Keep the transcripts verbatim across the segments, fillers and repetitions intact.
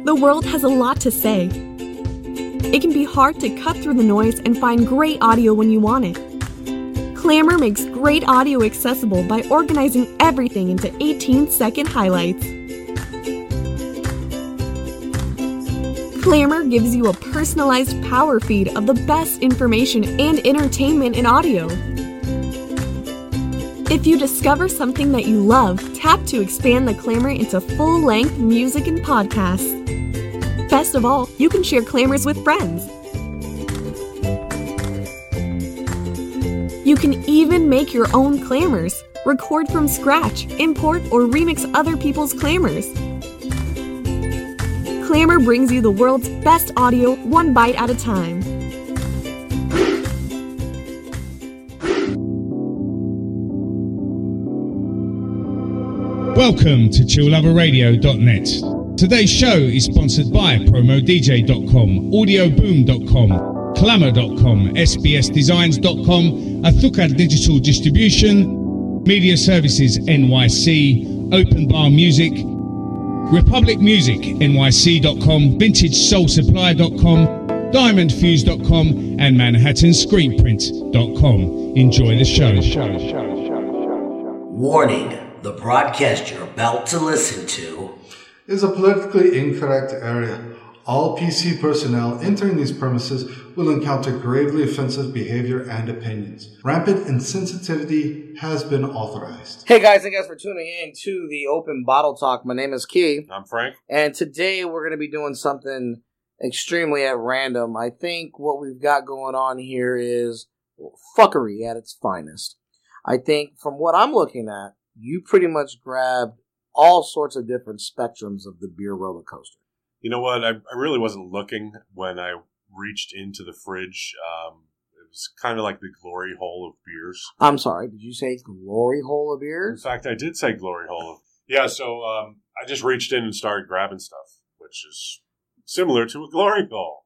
The world has a lot to say. It can be hard to cut through the noise and find great audio when you want it. Clamor makes great audio accessible by organizing everything into eighteen-second highlights. Clamor gives you a personalized power feed of the best information and entertainment in audio. If you discover something that you love, tap to expand the Clamor into full-length music and podcasts. Best of all, you can share Clamors with friends. You can even make your own Clamors, record from scratch, import or remix other people's Clamors. Clamor brings you the world's best audio one bite at a time. Welcome to chill lover radio dot net. Today's show is sponsored by promo d j dot com, audio boom dot com, clamor dot com, s b s designs dot com, Azúcar Digital Distribution, Media Services N Y C, Open Bar Music, Republic Music N Y C dot com, Vintage Soul Supply dot com, Diamond Fuse dot com, and Manhattan Screenprint dot com. Enjoy the show. Warning. The broadcast you're about to listen to is a politically incorrect area. All P C personnel entering these premises will encounter gravely offensive behavior and opinions. Rampant insensitivity has been authorized. Hey guys, thank you guys for tuning in to the Open Bottle Talk. My name is Key. I'm Frank. And today we're going to be doing something extremely at random. I think what we've got going on here is fuckery at its finest. I think from what I'm looking at, you pretty much grabbed all sorts of different spectrums of the beer roller coaster. You know what? I, I really wasn't looking when I reached into the fridge. Um, it was kind of like the glory hole of beers. I'm sorry, did you say glory hole of beers? In fact, I did say glory hole. Of, yeah, so um, I just reached in and started grabbing stuff, which is similar to a glory hole.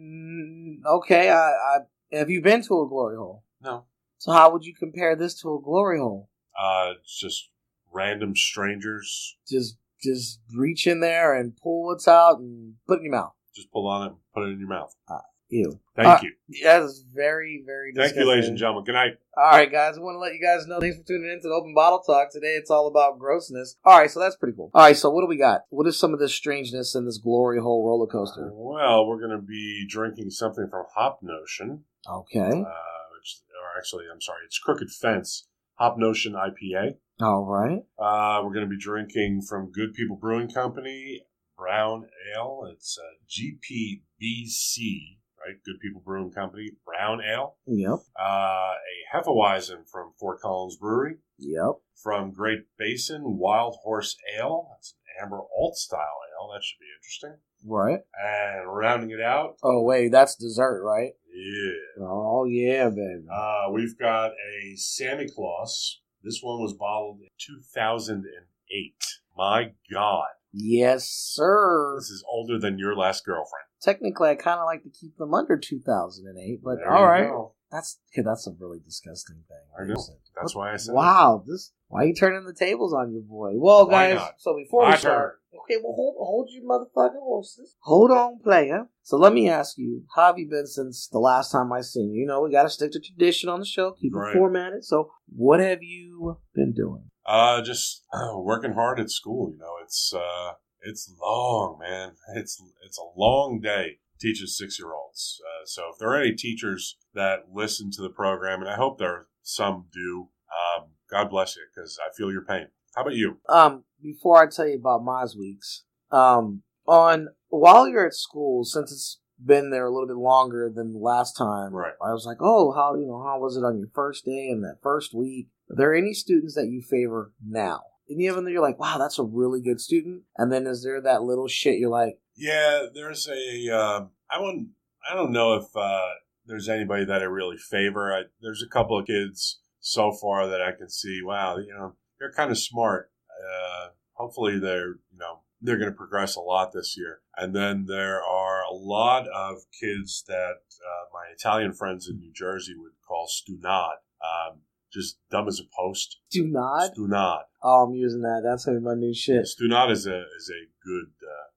Mm, okay, I, I, have you been to a glory hole? No. So how would you compare this to a glory hole? Uh, it's just random strangers. Just just reach in there and pull what's out and put it in your mouth. Just pull on it and put it in your mouth. Uh, ew. Thank uh, you. That is very, very disgusting. Thank you, ladies and gentlemen. Good night. All right, guys. I want to let you guys know. Thanks for tuning in to the Open Bottle Talk. Today it's all about grossness. All right, so that's pretty cool. All right, so what do we got? What is some of this strangeness in this glory hole roller coaster? Well, we're going to be drinking something from Hop Notion. Okay. Uh, which, or actually, I'm sorry, it's Crooked Fence Hop Notion I P A. All right. Uh, we're going to be drinking from Good People Brewing Company, Brown Ale. It's uh, G P B C, right? Good People Brewing Company, Brown Ale. Yep. Uh, a Hefeweizen from Fort Collins Brewery. Yep. From Great Basin, Wild Horse Ale. That's an Amber Alt style ale. That should be interesting. Right. And rounding it out. Oh, wait, that's dessert, right? Yeah. Oh, yeah, baby. Uh, we've got a Santa Claus. This one was bottled in two thousand eight. My God. Yes, sir. This is older than your last girlfriend. Technically, I kind of like to keep them under two thousand eight, but There all right. go. That's yeah, that's a really disgusting thing. I know. That's why I said wow, this why are you turning the tables on your boy? Well, Why guys, not? so before My we start, turn. okay, well hold hold your motherfucking horses. Hold on, player. So let me ask you, how have you been since the last time I seen you? You know, we got to stick to tradition on the show, keep Right. it formatted. So, what have you been doing? Uh, just uh, working hard at school. You know, it's uh, it's long, man. It's it's a long day teaching six year olds. Uh, so if there are any teachers that listen to the program, and I hope there are some do, um, God bless you, because I feel your pain. How about you? Um, before I tell you about my weeks, um, on while you're at school, since it's been there a little bit longer than the last time, Right. I was like, oh, how you know how was it on your first day and that first week? Are there any students that you favor now? Any of them that you're like, wow, that's a really good student? And then is there that little shit you're like, Yeah, there's a. Uh, I wouldn't. I don't know if uh, there's anybody that I really favor. I, there's a couple of kids so far that I can see. Wow, you know, they're kind of smart. Uh, hopefully, they're you know they're going to progress a lot this year. And then there are a lot of kids that uh, my Italian friends in New Jersey would call stunad. Um, just dumb as a post. do not? Stunad. Oh, I'm using that. That's gonna be my new shit. Stunad is a is a good uh,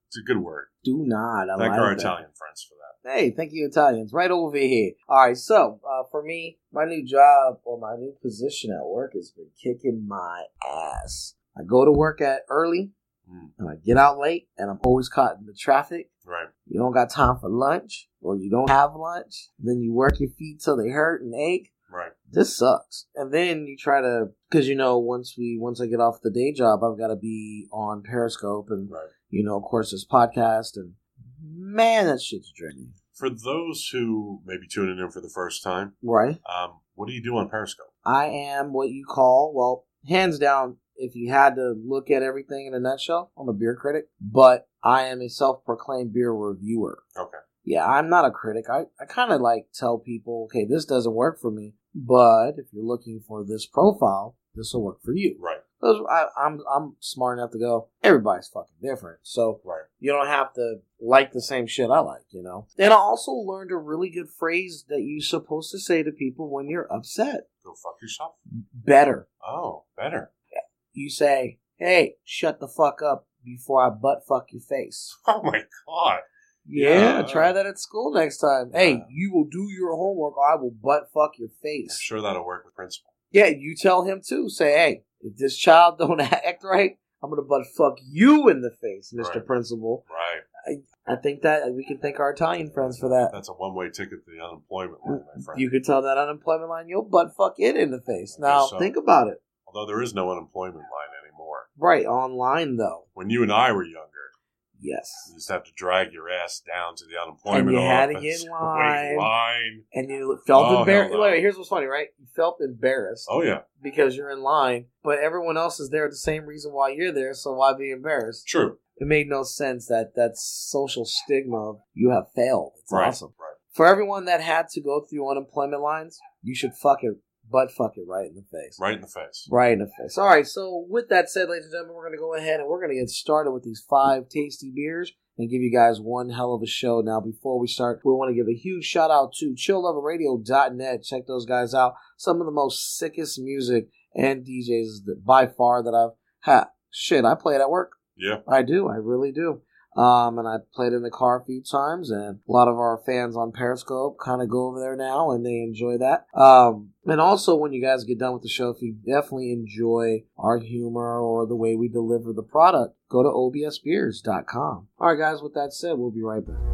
It's a good word. Do not. I Thank like our that. Italian friends for that. Hey, thank you, Italians. Right over here. All right, so uh, for me, my new job or my new position at work has been kicking my ass. I go to work at early, Mm. and I get out late, and I'm always caught in the traffic. Right. You don't got time for lunch, or you don't have lunch. Then you work your feet till they hurt and ache. Right. This sucks. And then you try to, because you know, once we once I get off the day job, I've got to be on Periscope, and Right. you know, of course, this podcast, and man, that shit's draining. For those who may be tuning in for the first time, Right. um, what do you do on Periscope? I am what you call, well, hands down, if you had to look at everything in a nutshell, I'm a beer critic, but I am a self-proclaimed beer reviewer. Okay. Yeah, I'm not a critic. I, I kind of like tell people, okay, this doesn't work for me, but if you're looking for this profile, this will work for you. Right. Those, I, I'm I'm smart enough to go, everybody's fucking different. So Right. you don't have to like the same shit I like, you know? And I also learned a really good phrase that you're supposed to say to people when you're upset. Go fuck yourself. Better. Oh, better. You say, hey, shut the fuck up before I butt fuck your face. Oh my god. Yeah, Yeah. try that at school next time. Hey, Yeah. you will do your homework or I will butt fuck your I'm face. sure that'll work with principal. Yeah, you tell him too. Say, hey, if this child don't act right, I'm going to butt fuck you in the face, Mister Right. Principal. Right. I, I think that we can thank our Italian friends for that. That's a one-way ticket to the unemployment line, my friend. You could tell that unemployment line, you'll butt fuck it in the face. I Now, guess so. think about it. Although there is no unemployment line anymore. Right, online though. When you and I were younger, Yes. you just have to drag your ass down to the unemployment And you had to office. get in Wait line. in line. And you felt Oh, embarrassed. hell no. Wait, wait, here's what's funny, right? You felt embarrassed Oh, yeah. because you're in line, but everyone else is there the same reason why you're there, so why be embarrassed? True. It made no sense that that social stigma of you have failed. It's Right. awesome. Right. For everyone that had to go through unemployment lines, you should fuck it, butt fuck it right in the face. Right in the face. Right in the face. All right, so with that said, ladies and gentlemen, we're going to go ahead and we're going to get started with these five tasty beers and give you guys one hell of a show. Now, before we start, we want to give a huge shout out to chill lover radio dot net. Check those guys out. Some of the most sickest music and D Js that by far that I've had. Shit, I play it at work. Yeah. I do. I really do. Um, and I played in the car a few times, and a lot of our fans on Periscope kind of go over there now, and they enjoy that. Um, and also, when you guys get done with the show, if you definitely enjoy our humor or the way we deliver the product, go to O B S beers dot com. All right, guys, with that said, we'll be right back.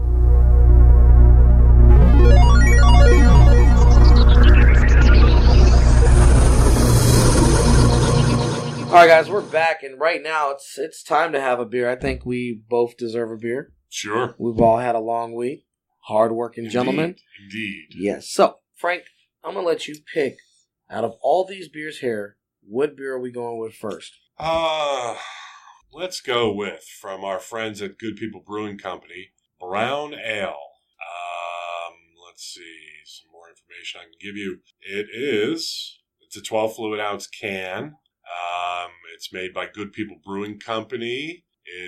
All right, guys, we're back, and right now it's it's time to have a beer. I think we both deserve a beer. Sure. We've all had a long week. Hard-working gentlemen. Indeed. Yes. So, Frank, I'm going to let you pick, out of all these beers here, what beer are we going with first? Uh, let's go with, from our friends at Good People Brewing Company, Brown Ale. Um, let's see, some more information I can give you. It is, it's a twelve fluid ounce can. Um, it's made by Good People Brewing Company. It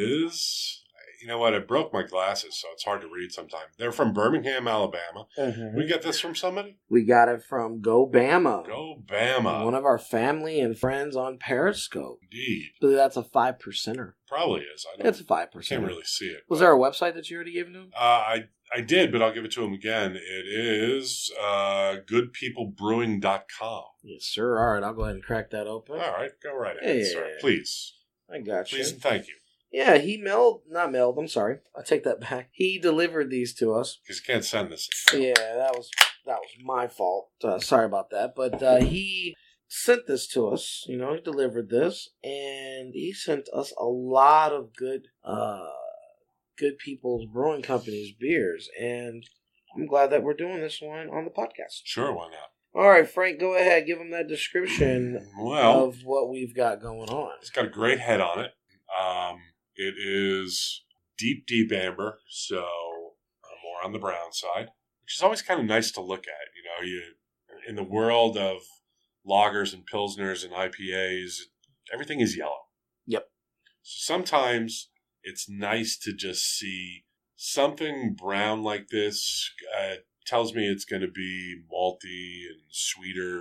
is, you know what, I broke my glasses, so it's hard to read sometimes. They're from Birmingham, Alabama. Mm-hmm. We get this from somebody? We got it from Go Bama. Go Bama. One of our family and friends on Periscope. Indeed. But that's a five percenter. Probably is. I don't, It's a five I percent. can't really see it. Was but- there a website that you already gave him? Uh, I I did, but I'll give it to him again. It is uh, good people brewing dot com. Yes, sir. All right, I'll go ahead and crack that open. All right, go right ahead, Yeah. sir. Please. I got you. Please and thank you. Yeah, he mailed, not mailed, I'm sorry. I take that back. He delivered these to us. Because you can't send this. Yeah, that was that was my fault. Uh, sorry about that. But uh, he sent this to us. You know, he delivered this, and he sent us a lot of good, uh, good people's brewing companies beers, and I'm glad that we're doing this one on the podcast. Sure, why not? All right, Frank, go ahead. Give him that description Well, of what we've got going on. it's got a great head on it. Um, it is deep, deep amber, so uh, more on the brown side, which is always kind of nice to look at. You know, you in the world of lagers and pilsners and I P As, everything is yellow. Yep. So sometimes it's nice to just see something brown like this. Uh, tells me it's going to be malty and sweeter and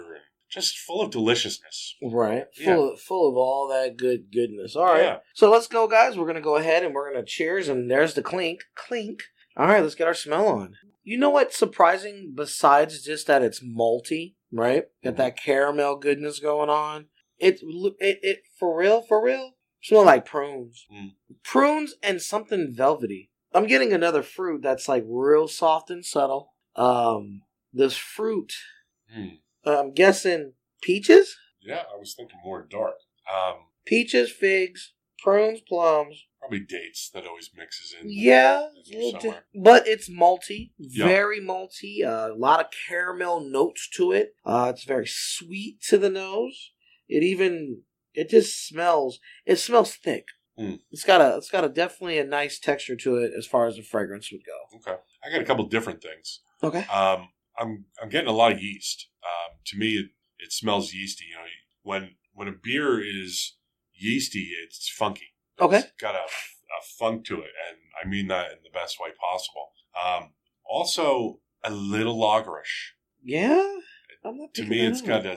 just full of deliciousness. Right. Yeah. Full of, full of all that good goodness. All right. Yeah. So let's go, guys. We're going to go ahead and we're going to cheers. And there's the clink. Clink. All right. Let's get our smell on. You know what's surprising besides just that it's malty, right? Got that caramel goodness going on. It, it, it for real, for real, smell like prunes. Mm. Prunes and something velvety. I'm getting another fruit that's like real soft and subtle. Um, this fruit, Mm. I'm guessing peaches? Yeah, I was thinking more dark. Um, Peaches, figs, prunes, plums. probably dates that always mixes in. Yeah, in it's a there little di- somewhere. but it's malty, Yeah. very malty. Uh, a lot of caramel notes to it. Uh, it's very sweet to the nose. It even it just smells. It smells thick. Mm. It's got a it's got a definitely a nice texture to it as far as the fragrance would go. Okay, I got a couple different things. Okay. Um, I'm I'm getting a lot of yeast. Um, to me, it, it smells yeasty. You know, when when a beer is yeasty, it's funky. Okay. It's got a, a funk to it, and I mean that in the best way possible. Um, also, a little lagerish. Yeah. I'm not To picking me, that it's up. got a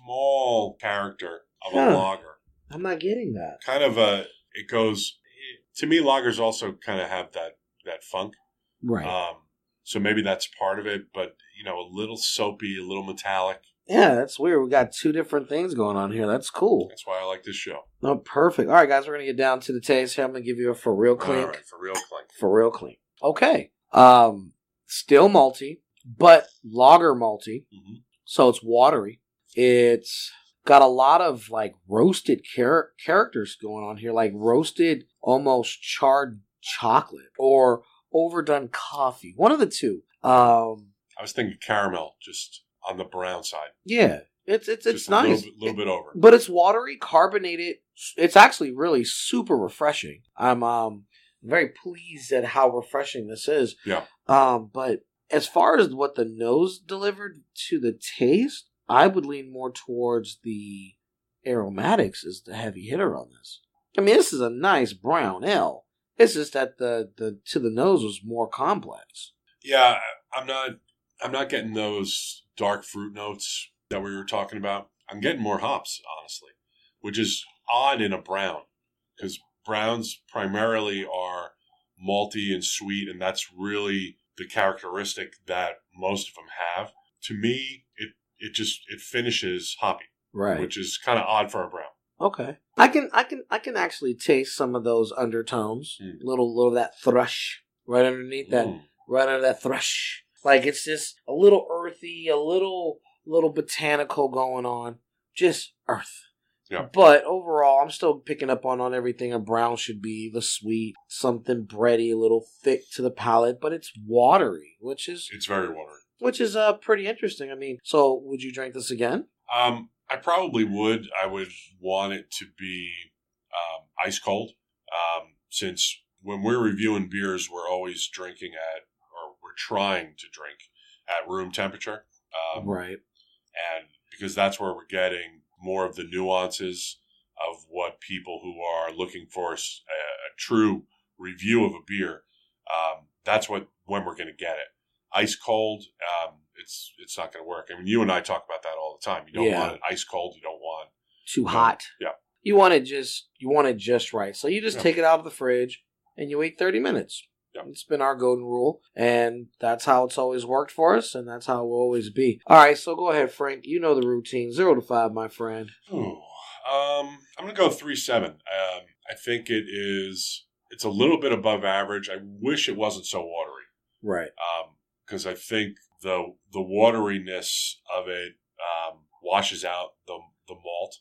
small character of Huh. a lager. I'm not getting that. Kind of a. It goes. To me, lagers also kind of have that that funk. Right. Um, so maybe that's part of it, but you know, a little soapy, a little metallic. Yeah, that's weird. We got two different things going on here. That's cool. That's why I like this show. No, perfect. All right, guys, we're gonna get down to the taste here. I'm gonna give you a for real clink. All right, for real clink. For real clink. Okay. Um, still malty, but lager malty. Mm-hmm. So it's watery. It's got a lot of like roasted char- characters going on here, like roasted, almost charred chocolate or overdone coffee. One of the two. Um, I was thinking caramel, just on the brown side. yeah, it's it's it's just nice. a little, bit- little bit over. But it's watery, carbonated. It's actually really super refreshing. I'm um very pleased at how refreshing this is. Yeah. Um, but as far as what the nose delivered to the taste, I would lean more towards the aromatics as the heavy hitter on this. I mean, this is a nice brown ale. It's just that the, the to the nose was more complex. Yeah, I'm not. I'm not getting those dark fruit notes that we were talking about. I'm getting more hops, honestly, which is odd in a brown because browns primarily are malty and sweet, and that's really the characteristic that most of them have. To me, it it just it finishes hoppy, Right. which is kind of odd for a brown. Okay. I can I can I can actually taste some of those undertones. Mm. Little little of that thrush right underneath that Mm. right under that thrush. Like it's just a little earthy, a little little botanical going on. Just earth. Yeah. But overall, I'm still picking up on, on everything a brown should be. The sweet, something bready, a little thick to the palate, but it's watery, which is It's very watery. which is uh pretty interesting. I mean, so would you drink this again? Um, I probably would. I would want it to be um, ice cold, um, since when we're reviewing beers, we're always drinking at, or we're trying to drink at room temperature, um, Right. and because that's where we're getting more of the nuances of what people who are looking for a, a true review of a beer. Um, that's what when we're going to get it. Ice cold, um, it's it's not going to work. I mean, you and I talk about that all the time. You don't Yeah. want it ice cold. You don't want Too No. hot. Yeah. You want it just you want it just right. So you just Yeah. take it out of the fridge and you wait thirty minutes. Yeah. It's been our golden rule, and that's how it's always worked for us, and that's how it will always be. All right, so go ahead, Frank. You know the routine. Zero to five, my friend. Ooh, um, I'm going to go three seven. Um, I think it is. It's a little bit above average. I wish it wasn't so watery. Right. Um, because I think the the wateriness of it um, washes out the the malt,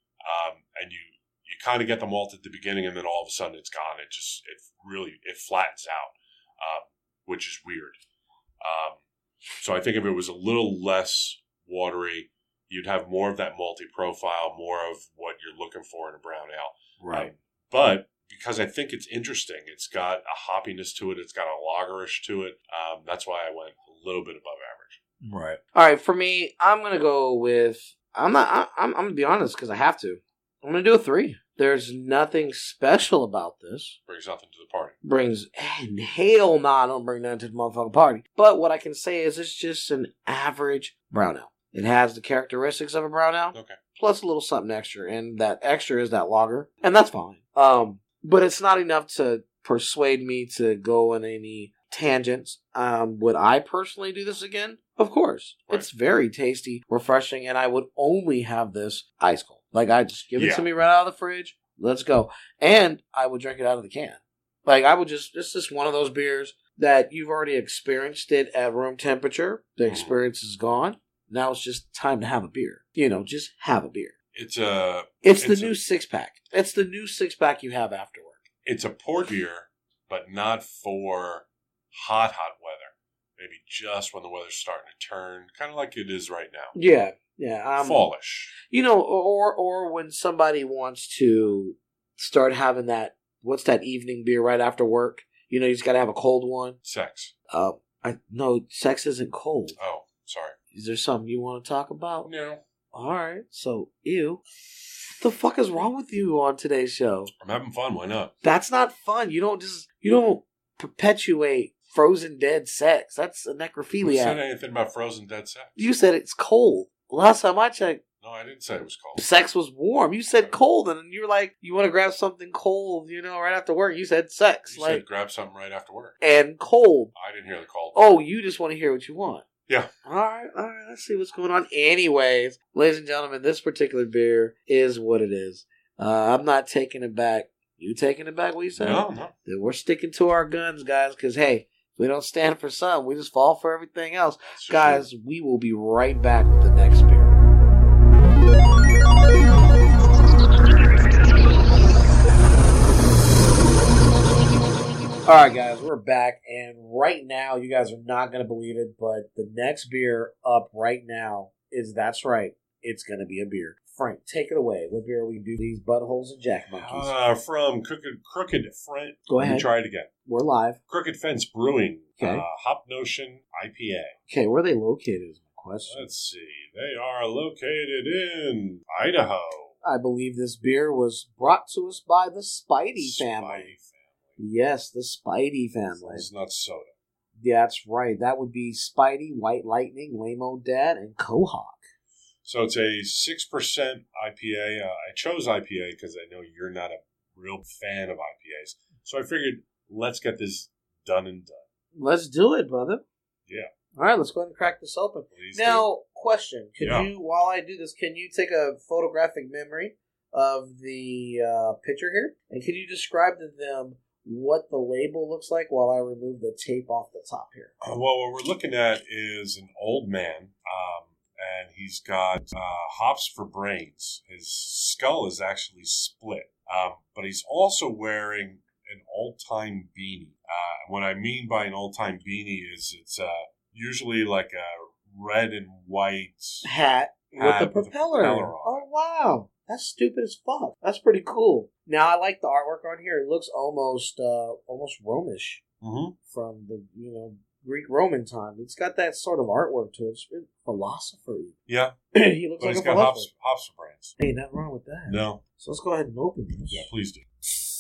um, and you you kind of get the malt at the beginning, and then all of a sudden it's gone. It just it really it flattens out, um, which is weird. Um, so I think if it was a little less watery, you'd have more of that malty profile, more of what you're looking for in a brown ale. Um, but because I think it's interesting, it's got a hoppiness to it, it's got a lagerish to it. Um, that's why I went a little bit above average. Right. All right, for me, I'm gonna go with. I'm not. I, I'm. I'm gonna be honest because I have to. I'm gonna do a three. There's nothing special about this. Brings nothing to the party. Brings and hell, nah, I don't bring nothing to the motherfucking party. But what I can say is it's just an average brown ale. It has the characteristics of a brown ale, Okay. plus a little something extra, and that extra is that lager, and that's fine. Um, but it's not enough to persuade me to go on any tangents. Um, would I personally do this again? Of course. Right. It's very tasty, refreshing, and I would only have this ice cold. Like, I just give it Yeah. to me right out of the fridge. Let's go. And I would drink it out of the can. Like, I would just, it's just one of those beers that you've already experienced it at room temperature. The experience is gone. Now it's just time to have a beer. You know, just have a beer. It's a It's, It's the a- new six pack. It's the new six pack you have after work. it's a port beer, but not for hot, hot weather. Maybe just when the weather's starting to turn, kind of like it is right now. Yeah, yeah. Um, Fallish. You know, or or when somebody wants to start having that, what's that evening beer right after work? You know, you just got to have a cold one. Sex. Uh, I no, sex isn't cold. Oh, sorry. Is there something you want to talk about? No. All right. So, ew. What the fuck is wrong with you on today's show? I'm having fun. Why not? That's not fun. You don't just you don't perpetuate frozen dead sex. That's a Who said necrophiliac. anything about frozen dead sex? You said it's cold. Last time I checked, No, I didn't say it was cold. sex was warm. You said cold, and you were like, you want to grab something cold, you know, right after work. You said sex, You like, said grab something right after work. and cold. I didn't hear the cold. Oh, you just want to hear what you want. Yeah. All right, all right. Let's see what's going on. Anyways, ladies and gentlemen, this particular beer is what it is. Uh, I'm not taking it back. You taking it back? What you said? No, no. Then we're sticking to our guns, guys. Because hey, we don't stand for some. We just fall for everything else, That's for guys. sure. We will be right back with the next beer. All right, guys, we're back, and right now, you guys are not going to believe it, but the next beer up right now is, that's right, it's going to be a beer. Frank, take it away. What beer are we do? These buttholes and jack monkeys. Uh, from Crooked, Crooked Fence. Go Let ahead. me try it again. We're live. Crooked Fence Brewing. Okay. Uh, Hop Notion I P A. Okay, where are they located is my question. Let's see. They are located in Idaho. I believe this beer was brought to us by the Spidey family. Spidey family. Yes, the Spidey family. It's not soda. That's right. That would be Spidey, White Lightning, Lame-O Dad, and Quahog. So it's a six percent I P A. Uh, I chose I P A because I know you're not a real fan of I P As. So I figured, let's get this done and done. Let's do it, brother. Yeah. All right, let's go ahead and crack this open. Please Now, question. Could Yeah. you, while I do this, can you take a photographic memory of the uh, picture here? And can you describe to them what the label looks like while I remove the tape off the top here? Uh, well, what we're looking at is an old man, um, and he's got uh, hops for brains. His skull is actually split, um, but he's also wearing an old-time beanie. Uh, what I mean by an old-time beanie is it's uh, usually like a red and white. Hat, Hat with the with a propeller. propeller on Oh, wow. That's stupid as fuck. That's pretty cool. Now, I like the artwork on here. It looks almost uh, almost Romish Mm-hmm. from the, you know, Greek Roman time. It's got that sort of artwork to it. It's really philosopher. Yeah, He looks but like he's a got philosopher. hops, hops for brains. Ain't nothing wrong with that. No. So let's go ahead and open this. Yeah, please do.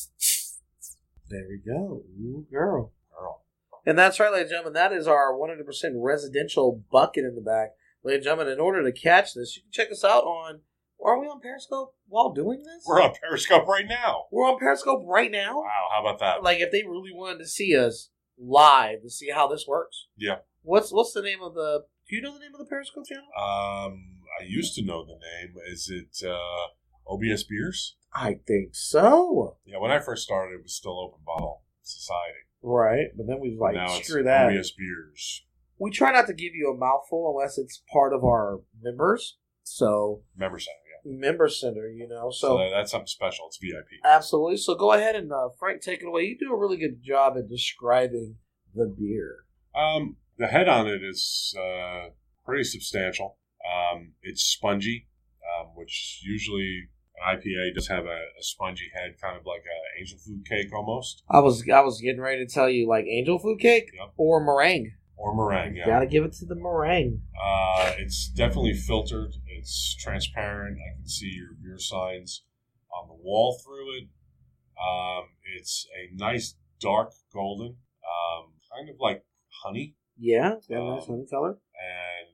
There we go. Ooh, girl. Girl. And that's right, ladies and gentlemen. That is our one hundred percent residential bucket in the back. Ladies and gentlemen, in order to catch this, you can check us out on... Are we on Periscope while doing this? We're on Periscope right now. We're on Periscope right now? Wow, how about that? Like, if they really wanted to see us live to see how this works. Yeah. What's what's the name of the... Do you know the name of the Periscope channel? Um, I used to know the name. Is it uh, O B S Beers? I think so. Yeah, when I first started, it was still Open Bottle Society. Right, but then we like, now it's screw that. O B S Beers. We try not to give you a mouthful unless it's part of our members. So, Member Center, yeah. member center, you know. So, So, that- that's something special. It's V I P. absolutely. So go ahead and, uh, Frank, take it away. You do a really good job at describing the beer. Um, the head on it is uh, pretty substantial. Um, it's spongy, um, which usually an I P A does have a, a spongy head, kind of like an angel food cake almost, I was I was getting ready to tell you, like angel food cake Yep. or meringue. or meringue. Yeah. Gotta give it to the meringue. Uh, it's definitely filtered. It's transparent. I can see your beer signs on the wall through it. Um, it's a nice dark golden, um, kind of like honey. Yeah, it's got a Um, nice honey color. And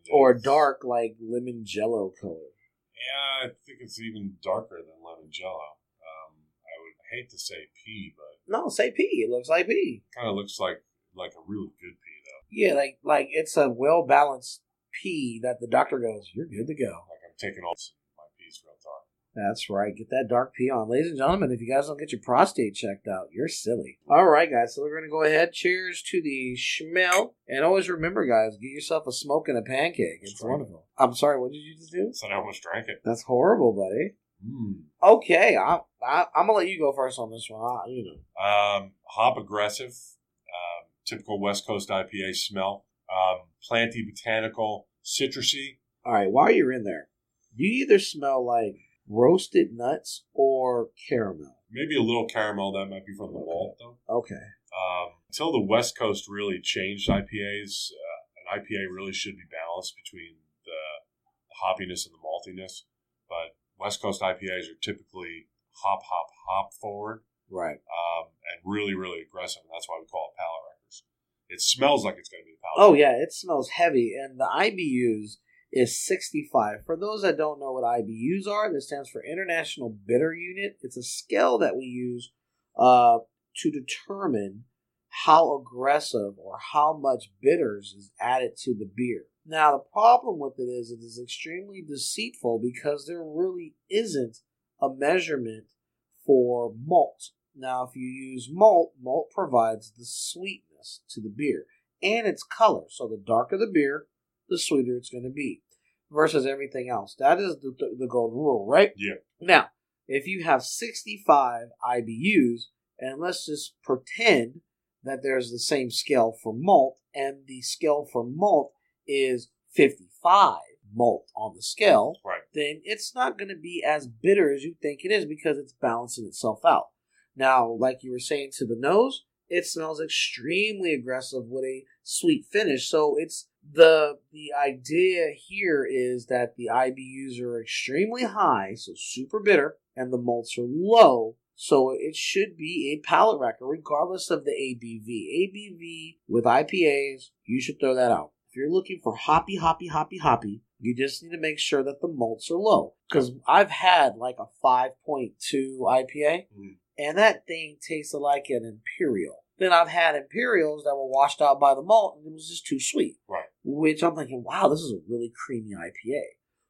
Or dark, like lemon jello color. Yeah, I think it's even darker than lemon jello. Um, I would hate to say pea, but no, say pea. It looks like pea. Kind of looks like like a really good pea, though. Yeah, like like it's a well balanced pea that the doctor goes, you're good to go. Like I'm taking all my peas real dark. That's right. Get that dark pea on. Ladies and gentlemen, if you guys don't get your prostate checked out, you're silly. All right, guys. So we're going to go ahead. Cheers to the schmel. And always remember, guys, get yourself a smoke and a pancake. It's Straight. wonderful. I'm sorry. What did you just do? So I almost drank it. That's horrible, buddy. Mm. Okay. I, I, I'm going to let you go first on this one. I, you know. Um, hop aggressive. Um, typical West Coast I P A smell. Um, planty, botanical, citrusy. All right. While you're in there, you either smell like roasted nuts or caramel. Maybe a little caramel. That might be from the malt, though. Okay. Um, until the West Coast really changed I P As, uh, an I P A really should be balanced between the, the hoppiness and the maltiness. But West Coast I P As are typically hop, hop, hop forward. Right. Um, and really, really aggressive. And that's why we call it palate wreckers. It smells like it's going to be a palate Oh, wrecker. yeah. It smells heavy. And the I B Us is sixty-five. For those that don't know what I B Us are, this stands for International Bitter Unit. It's a scale that we use uh, to determine how aggressive or how much bitters is added to the beer. Now, the problem with it is it is extremely deceitful because there really isn't a measurement for malt. Now, if you use malt, malt provides the sweetness to the beer and its color. So the darker the beer, the sweeter it's going to be versus everything else. That is the, the, the golden rule, right? Yeah. Now, if you have sixty-five I B Us, and let's just pretend that there's the same scale for malt, and the scale for malt is fifty-five malt on the scale, Right. then it's not going to be as bitter as you think it is because it's balancing itself out. Now, like you were saying to the nose, it smells extremely aggressive with a sweet finish. So it's the the idea here is that the I B Us are extremely high, so super bitter, and the malts are low. So it should be a palate wrecker regardless of the A B V. A B V with I P As, you should throw that out. If you're looking for hoppy, hoppy, hoppy, hoppy, you just need to make sure that the malts are low. Because I've had like a five point two I P A, Mm. and that thing tasted like an Imperial. Then I've had Imperials that were washed out by the malt, and it was just too sweet. Right. Which I'm thinking, wow, this is a really creamy I P A.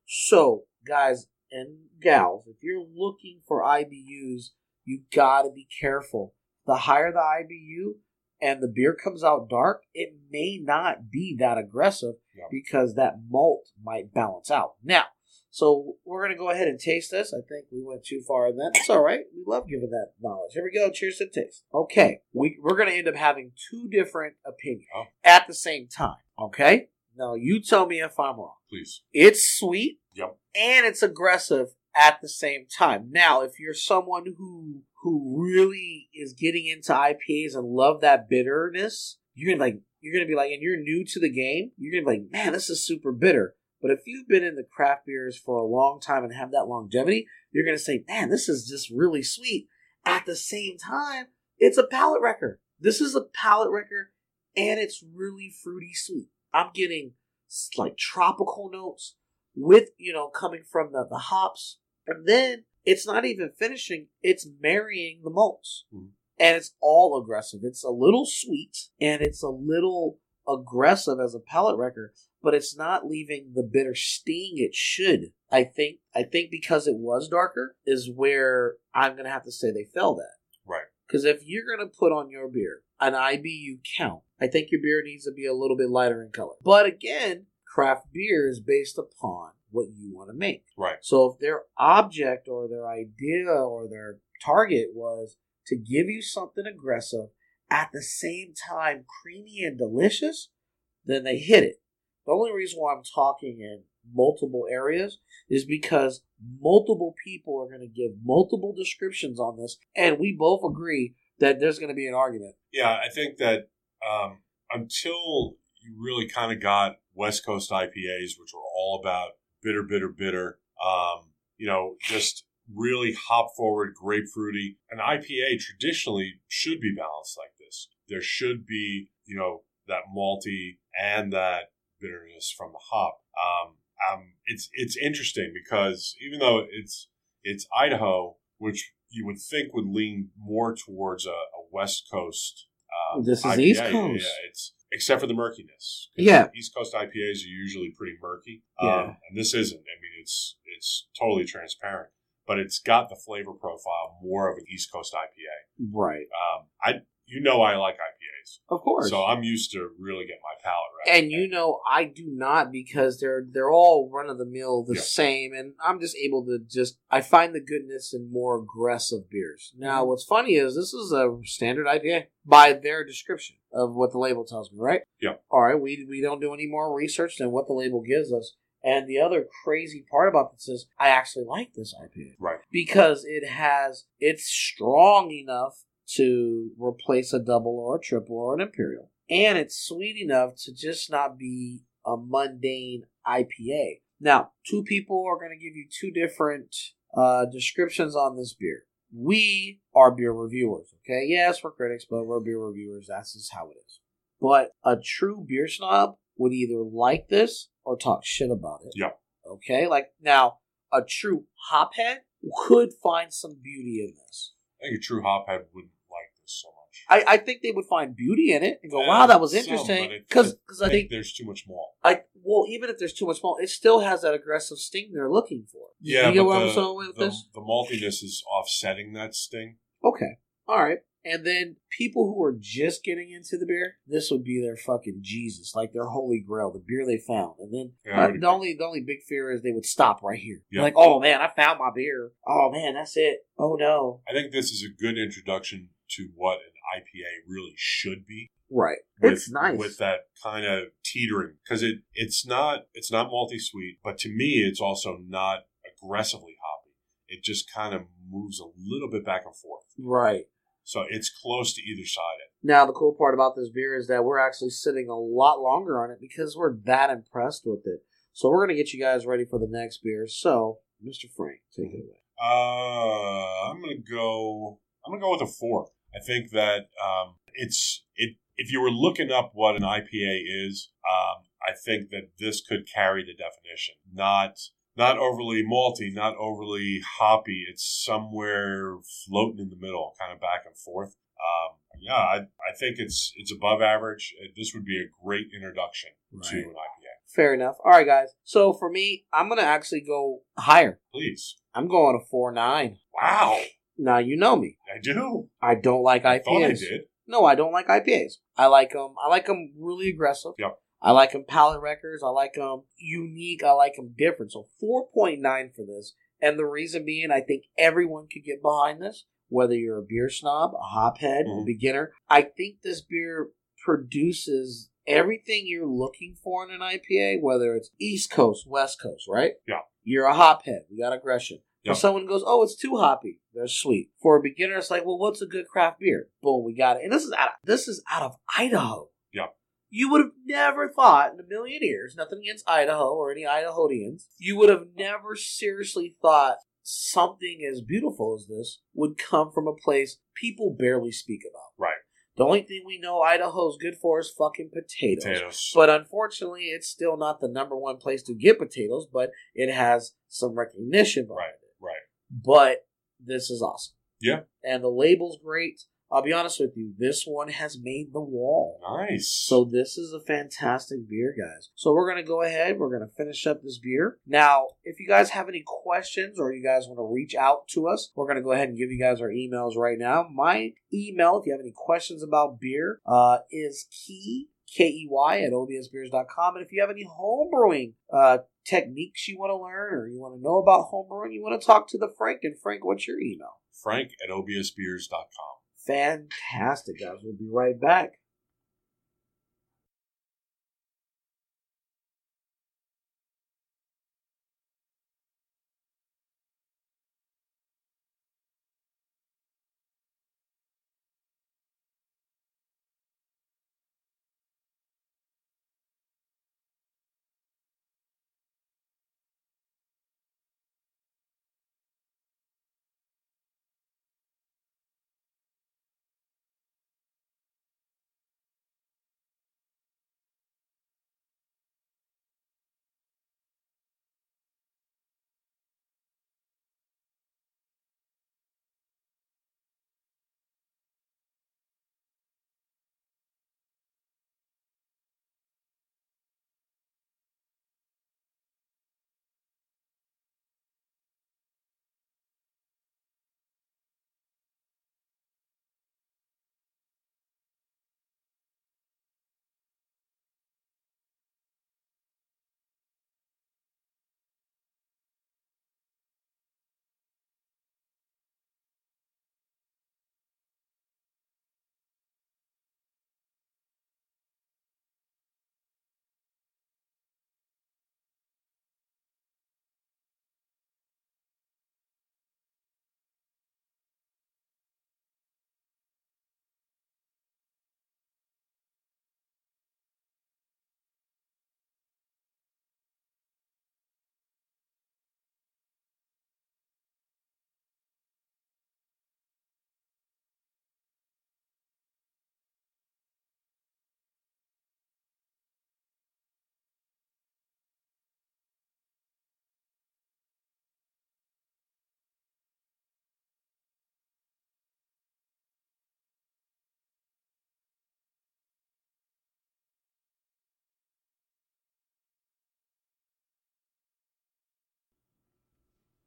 So, guys and gals, if you're looking for I B Us, you gotta be careful. The higher the I B U and the beer comes out dark, it may not be that aggressive Yeah. because that malt might balance out. Now, so we're going to go ahead and taste this. I think we went too far in that. It's all right. We love giving that knowledge. Here we go. Cheers to the taste. Okay. We, we're going to end up having two different opinions Oh. at the same time. Okay? Now, you tell me if I'm wrong. Please. It's sweet Yep. and it's aggressive at the same time. Now, if you're someone who who really is getting into I P As and love that bitterness, you're gonna like you're gonna be like, and you're new to the game, you're gonna be like, man, this is super bitter. But if you've been in the craft beers for a long time and have that longevity, you're gonna say, man, this is just really sweet. At the same time, it's a palate wrecker. This is a palate wrecker, and it's really fruity sweet. I'm getting like tropical notes with, you know, coming from the, the hops. And then it's not even finishing, it's marrying the malts. Mm-hmm. And it's all aggressive. It's a little sweet and it's a little aggressive as a palate wrecker, but it's not leaving the bitter sting it should. I think I think because it was darker is where I'm gonna have to say they failed at. Right. Because if you're gonna put on your beer an I B U count, I think your beer needs to be a little bit lighter in color. But again, craft beer is based upon what you want to make. Right. So if their object or their idea or their target was to give you something aggressive at the same time creamy and delicious, then they hit it. The only reason why I'm talking in multiple areas is because multiple people are going to give multiple descriptions on this, and we both agree that there's going to be an argument. Yeah, I think that um, until you really kind of got West Coast I P As, which were all about bitter, bitter, bitter, um, you know, just really hop forward, grapefruity. An I P A traditionally should be balanced like this. There should be, you know, that malty and that bitterness from the hop. Um, um, it's it's interesting because even though it's it's Idaho, which you would think would lean more towards a, a West Coast. Um, This is I P A. East Coast. Yeah, it's except for the murkiness. 'Cause Yeah. East Coast I P As are usually pretty murky. Yeah. Um, and this isn't. I mean, it's it's totally transparent, but it's got the flavor profile more of an East Coast I P A. Right. Um, I you know I like I P As, Of course. so I'm used to really getting my palate right. And you know, I do not, because they're they're all run of the mill, the Yeah. same, and I'm just able to just I find the goodness in more aggressive beers. Now, Mm-hmm. what's funny is this is a standard I P A by their description of what the label tells me, right? Yeah. All right, we we don't do any more research than what the label gives us. And the other crazy part about this is I actually like this I P A Right. because it has it's strong enough to replace a double or a triple or an imperial. And it's sweet enough to just not be a mundane I P A. Now, two people are going to give you two different uh, descriptions on this beer. We are beer reviewers, okay? Yes, we're critics, but we're beer reviewers. That's just how it is. But a true beer snob would either like this or talk shit about it. Yeah. Okay? Like, now, a true hophead could find some beauty in this. I think a true hophead wouldn't like this so much. I, I think they would find beauty in it and go, Yeah, wow, that was some, interesting. but it- Because I I think, there's too much malt. I well, even if there's too much malt, it still has that aggressive sting they're looking for. Yeah, you get but what the, I'm saying with the, this? the maltiness is offsetting that sting. Okay, all right. And then people who are just getting into the beer, this would be their fucking Jesus, like their holy grail, the beer they found. And then Yeah, I uh, would the agree. only the only big fear is they would stop right here. Yeah. Like, oh man, I found my beer. Oh man, that's it. Oh no. I think this is a good introduction to what an I P A really should be. Right. With, It's nice. with that kind of teetering, because it it's not it's not malty sweet, but to me it's also not aggressively hoppy. It just kind of moves a little bit back and forth, Right. so it's close to either side. Now, the cool part about this beer is that we're actually sitting a lot longer on it because we're that impressed with it. So we're going to get you guys ready for the next beer. So, Mister Frank, take it away. Uh, I'm gonna go. I'm gonna go with a four. I think that um, it's it. If you were looking up what an I P A is, um, I think that this could carry the definition. Not not overly malty, not overly hoppy. It's somewhere floating in the middle, kind of back and forth. Um, yeah, I, I think it's it's above average. This would be a great introduction to Right. an I P A. Fair enough. All right, guys. So, for me, I'm going to actually go higher. Please. I'm going a four nine. Wow, Now, you know me. I do. I don't like I I P As. thought I did. No, I don't like I P As. I like them. I like them really aggressive. Yep. I like them palate wreckers. I like them unique. I like them different. So four point nine for this. And the reason being, I think everyone could get behind this, whether you're a beer snob, a hophead, Mhm. a beginner. I think this beer produces everything you're looking for in an I P A, whether it's East Coast, West Coast, right? Yeah. You're a hophead. We got aggression. Yep. If someone goes, oh, it's too hoppy, they're sweet. For a beginner, it's like, well, what's a good craft beer? Boom, we got it. And this is out of this is out of Idaho. Yep. You would have never thought in a million years, nothing against Idaho or any Idahoans, you would have never seriously thought something as beautiful as this would come from a place people barely speak about. Right. The only thing we know Idaho's good for is fucking potatoes. Potatoes. But unfortunately, it's still not the number one place to get potatoes, but it has some recognition behind Right. it. Right. But this is awesome. Yeah. And the label's great. I'll be honest with you, this one has made the wall. Nice. So this is a fantastic beer, guys. So we're going to go ahead. We're going to finish up this beer. Now, if you guys have any questions or you guys want to reach out to us, we're going to go ahead and give you guys our emails right now. My email, if you have any questions about beer, uh, is key, K E Y, at O B S beers dot com. And if you have any homebrewing uh, techniques you want to learn or you want to know about homebrewing, you want to talk to the Frank. And Frank, what's your email? Frank at O B S beers dot com. Fantastic, guys. We'll be right back.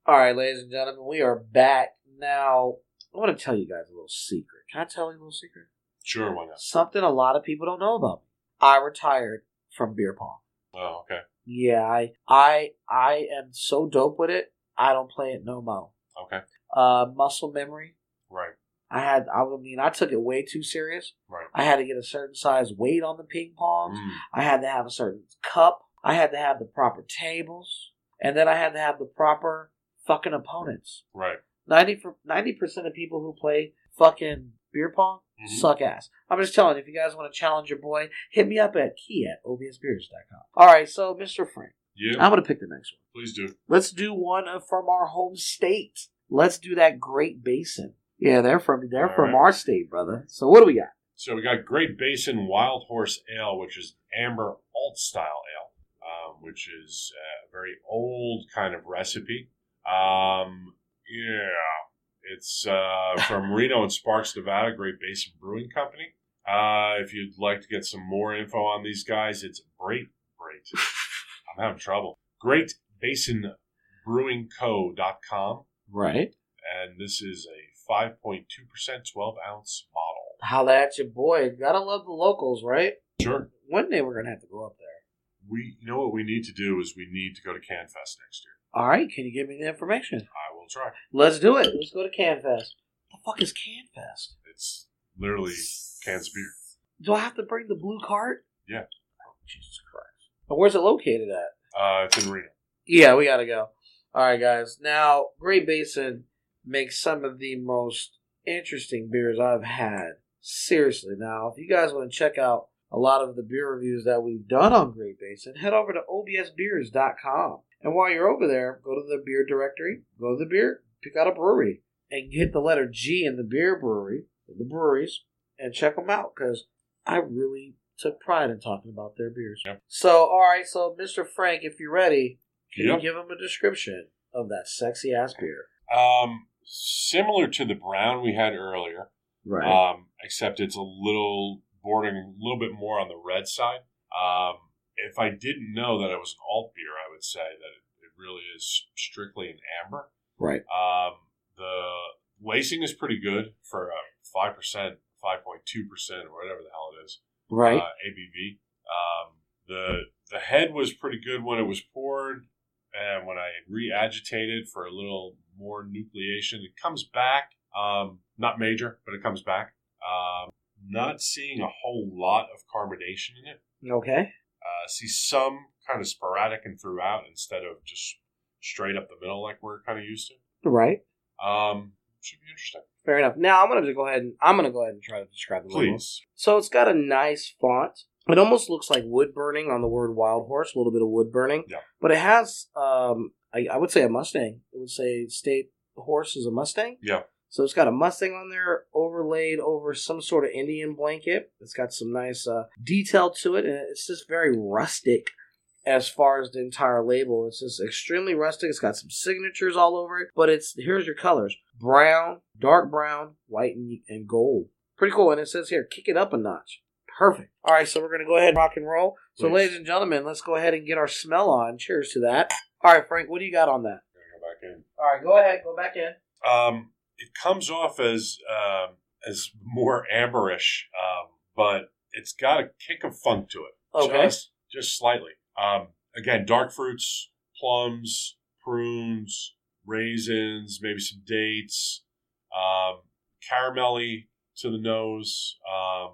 All right, ladies and gentlemen, we are back. Now, I want to tell you guys a little secret. Can I tell you a little secret? Sure, why not? Something a lot of people don't know about me. I retired from beer pong. Oh, okay. Yeah, I I I am so dope with it, I don't play it no more. Okay. Uh, muscle memory. Right. I had, I mean, I took it way too serious. Right. I had to get a certain size weight on the ping pongs. Mm. I had to have a certain cup. I had to have the proper tables. And then I had to have the proper fucking opponents. Right. ninety percent of people who play fucking beer pong mm-hmm. suck ass. I'm just telling you, if you guys want to challenge your boy, hit me up at key at o b s beers dot com. All right, so Mister Frank. Yeah. I'm going to pick the next one. Please do. Let's do one from our home state. Let's do that Great Basin. Yeah, they're from they're All from right. our state, brother. So what do we got? So we got Great Basin Wild Horse Ale, which is amber alt style ale, um, which is a very old kind of recipe. Um, yeah, it's uh, from Reno and Sparks, Nevada, Great Basin Brewing Company. Uh, if you'd like to get some more info on these guys, it's great, great. I'm having trouble. great basin brewing co dot com. Right. And this is a five point two percent twelve ounce bottle. Holla at your boy. Gotta love the locals, right? Sure. One day we're going to have to go up there. We, you know what we need to do is we need to go to CanFest next year. All right. Can you give me the information? I will try. Let's do it. Let's go to CanFest. What the fuck is CanFest? It's literally cans of beer. Do I have to bring the blue cart? Yeah. Oh, Jesus Christ. And where's it located at? Uh, it's in Reno. Yeah, we gotta go. All right, guys. Now, Great Basin makes some of the most interesting beers I've had. Seriously. Now, if you guys want to check out a lot of the beer reviews that we've done on Great Basin, head over to o b s beers dot com. And while you're over there, go to the beer directory, go to the beer, pick out a brewery, and get the letter G in the beer brewery, the breweries, and check them out, because I really took pride in talking about their beers. Yep. So, all right, so Mister Frank, if you're ready, can yep. you give him a description of that sexy ass beer? Um, similar to the brown we had earlier, right? Um, except it's a little bordering a little bit more on the red side. Um, if I didn't know that it was an alt beer, I would say that it, it really is strictly an amber. Right. Um, the lacing is pretty good for a five percent, five point two percent, or whatever the hell it is. Right. Uh, A B V. Um, the the head was pretty good when it was poured, and when I re-agitated for a little more nucleation, it comes back. Um, not major, but it comes back. Um, not seeing a whole lot of carbonation in it. Okay. Uh, see some kind of sporadic and throughout instead of just straight up the middle like we're kind of used to. Right. Um, should be interesting. Fair enough. Now I'm gonna go ahead and I'm gonna go ahead and try to describe the logo. Please. So it's got a nice font. It almost looks like wood burning on the word Wild Horse, a little bit of wood burning. Yeah. But it has, um, I, I would say a Mustang. It would say State Horse is a Mustang. Yeah. So it's got a Mustang on there overlaid over some sort of Indian blanket. It's got some nice uh, detail to it, and it's just very rustic as far as the entire label. It's just extremely rustic. It's got some signatures all over it, but it's here's your colors: brown, dark brown, white, and, and gold. Pretty cool. And it says here, kick it up a notch. Perfect. All right, so we're going to go ahead and rock and roll. So, Please. Ladies and gentlemen, let's go ahead and get our smell on. Cheers to that. All right, Frank, what do you got on that? Go back in. All right, go ahead. Go back in. Um, it comes off as um, as more amberish, um, but it's got a kick of funk to it. Okay. Just, just slightly. Um, again, dark fruits, plums, prunes, raisins, maybe some dates, um, caramelly to the nose. Um,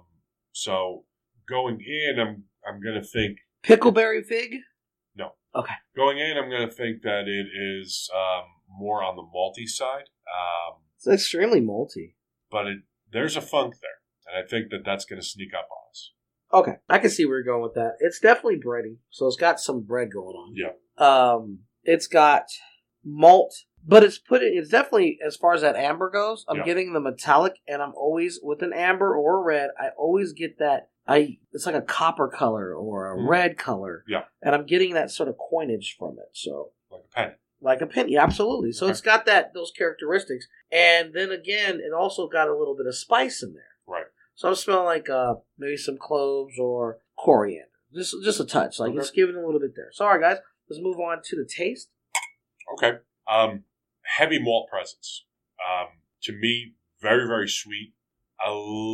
so going in, I'm I'm gonna think pickleberry fig. No. Okay. Going in, I'm gonna think that it is um, more on the malty side. Um, it's extremely malty, but it, there's a funk there, and I think that that's gonna sneak up on us. Okay, I can see where you're going with that. It's definitely bready, so it's got some bread going on. Yeah. Um, it's got malt, but it's put it. It's definitely, as far as that amber goes, I'm yeah. getting the metallic, and I'm always with an amber or a red. I always get that. I it's like a copper color or a mm. red color. Yeah. And I'm getting that sort of coinage from it. So like a penny. Like a penny, absolutely. So okay. It's got that those characteristics, and then again, it also got a little bit of spice in there. Right. So I'm smelling like uh, maybe some cloves or coriander. Just just a touch. Like okay. It's giving a little bit there. So all right, guys, let's move on to the taste. Okay. Um, heavy malt presence. Um, to me, very, very sweet. A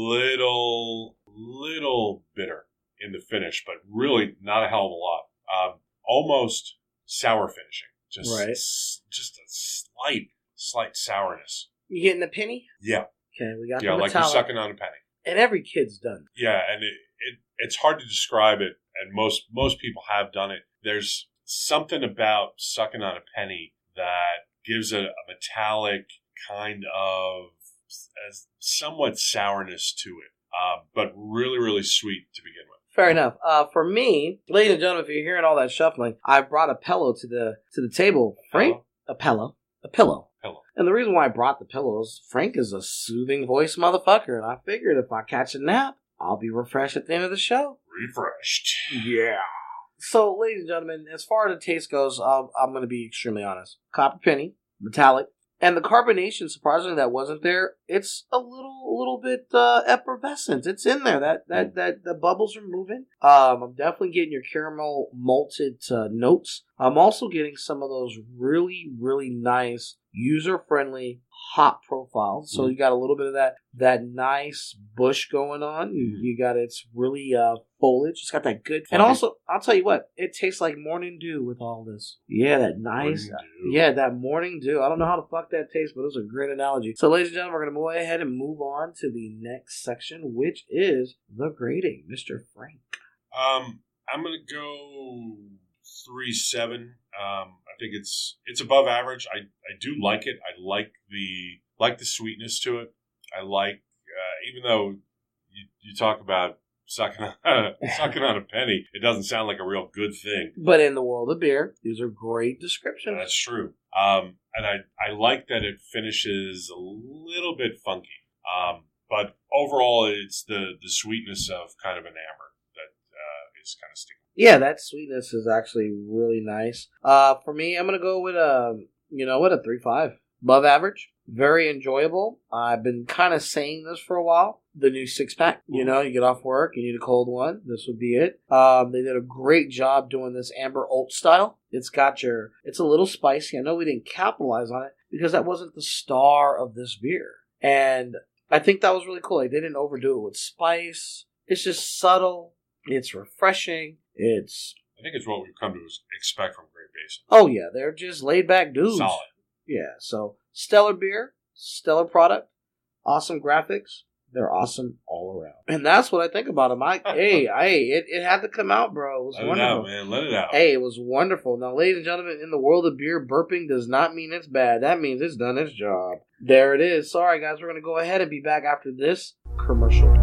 little, little bitter in the finish, but really not a hell of a lot. Um, almost sour finishing. Just, Right. s- just a slight, slight sourness. You getting the penny? Yeah. Okay, we got Yeah, the like you're metallic. sucking on a penny. And every kid's done. Yeah, and it, it it's hard to describe it, and most most people have done it. There's something about sucking on a penny that gives it a metallic kind of a somewhat sourness to it, uh, but really, really sweet to begin with. Fair enough. Uh, for me, ladies and gentlemen, if you're hearing all that shuffling, I brought a pillow to the to the table. Frank, Pillow? a pillow, a pillow. Pillow. And the reason why I brought the pillow is Frank is a soothing voice motherfucker, and I figured if I catch a nap, I'll be refreshed at the end of the show. Refreshed. Yeah. So, ladies and gentlemen, as far as the taste goes, I'll, I'm going to be extremely honest. Copper penny, metallic, and the carbonation, surprisingly, that wasn't there. It's a little, a little bit uh, effervescent. It's in there. That that that the bubbles are moving. Um, I'm definitely getting your caramel malted uh, notes. I'm also getting some of those really, really nice, user-friendly hop profiles. So Mm. you got a little bit of that that nice bush going on. You, Mm. you got it's really uh, foliage. It's got that good. And Fluffy. also, I'll tell you what, it tastes like morning dew with all this. Yeah, that nice. Morning dew. Yeah, that morning dew. I don't know how the fuck that tastes, but it was a great analogy. So, ladies and gentlemen, we're gonna go ahead and move on to the next section, which is the grading, Mister Frank. Um, I'm gonna go three seven. Um, I think it's it's above average. I, I do like it. I like the like the sweetness to it. I like uh, even though you, you talk about sucking on, sucking on a penny, it doesn't sound like a real good thing. But in the world of beer, these are great descriptions. That's true. Um, and I I like that it finishes a little bit funky. Um, but overall, it's the the sweetness of kind of an amber that uh, is kind of sticky. Yeah, that sweetness is actually really nice. Uh, for me, I'm gonna go with a, you know what, a three five, above average, very enjoyable. I've been kind of saying this for a while. The new six pack, you know, you get off work, you need a cold one. This would be it. Um, they did a great job doing this amber oat style. It's got your, it's a little spicy. I know we didn't capitalize on it because that wasn't the star of this beer, and I think that was really cool. Like, they didn't overdo it with spice. It's just subtle. It's refreshing. It's I think it's what we've come to expect from Great Basin. oh yeah, they're just laid back dudes. Solid. Yeah, so stellar beer, stellar product, awesome graphics. They're awesome all around, and that's what I think about them. I hey, hey, it, it had to come out, bro. It was Let it wonderful. out, man. Let it out. Hey, it was wonderful. Now, ladies and gentlemen, in the world of beer, burping does not mean it's bad. That means it's done its job. There it is. Sorry, guys. We're gonna go ahead and be back after this commercial.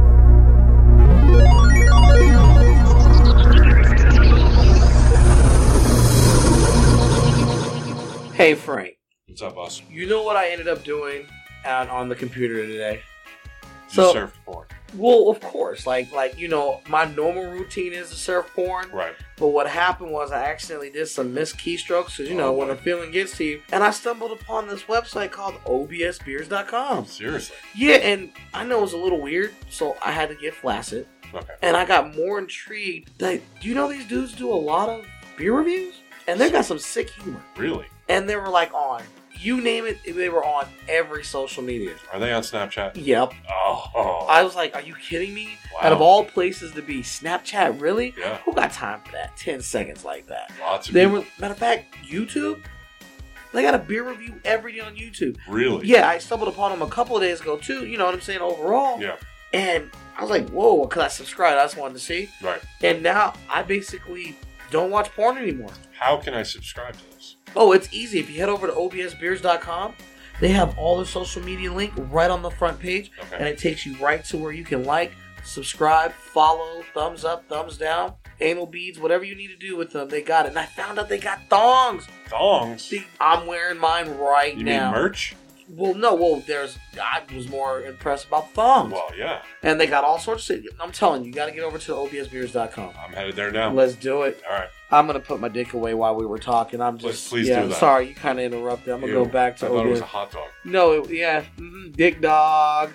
Hey, Frank. What's up, boss? You know what I ended up doing out on the computer today? You So- surfed porn. Well, of course, like like you know, my normal routine is to surf porn. Right. But what happened was I accidentally did some missed keystrokes, because you know Oh, when boy. a feeling gets to you, and I stumbled upon this website called O B S beers dot com. Seriously. Yeah, and I know it was a little weird, so I had to get flaccid, Okay. and I got more intrigued. That do you know these dudes do a lot of beer reviews, and they got some sick humor, Really? and they were like on. You name it, they were on every social media. Are they on Snapchat? Yep. Oh. I was like, are you kidding me? Wow. Out of all places to be, Snapchat, really? Yeah. Who got time for that? ten seconds like that. Lots of They people. were, matter of fact, YouTube, they got a beer review every day on YouTube. Really? Yeah, I stumbled upon them a couple of days ago, too. You know what I'm saying? Overall. Yeah. And I was like, whoa, because I subscribed. I just wanted to see. Right. And now I basically don't watch porn anymore. How can I subscribe to this? Oh, it's easy. If you head over to O B S beers dot com, they have all the social media link right on the front page, Okay. and it takes you right to where you can like, subscribe, follow, thumbs up, thumbs down, anal beads, whatever you need to do with them, they got it. And I found out they got thongs. Thongs? See, I'm wearing mine right You now. mean merch? Well, no, well, there's. I was more impressed about thongs, Well, yeah. and they got all sorts of. I'm telling you, you got to get over to O B S beers dot com. I'm headed there now. Let's do it. All right. I'm gonna put my dick away while we were talking. I'm just. Please- please yeah, do that. Sorry, you kind of interrupted. I'm gonna Ew. go back to I thought O B S. it was a hot dog. No, it, yeah, mm-hmm, dick dog.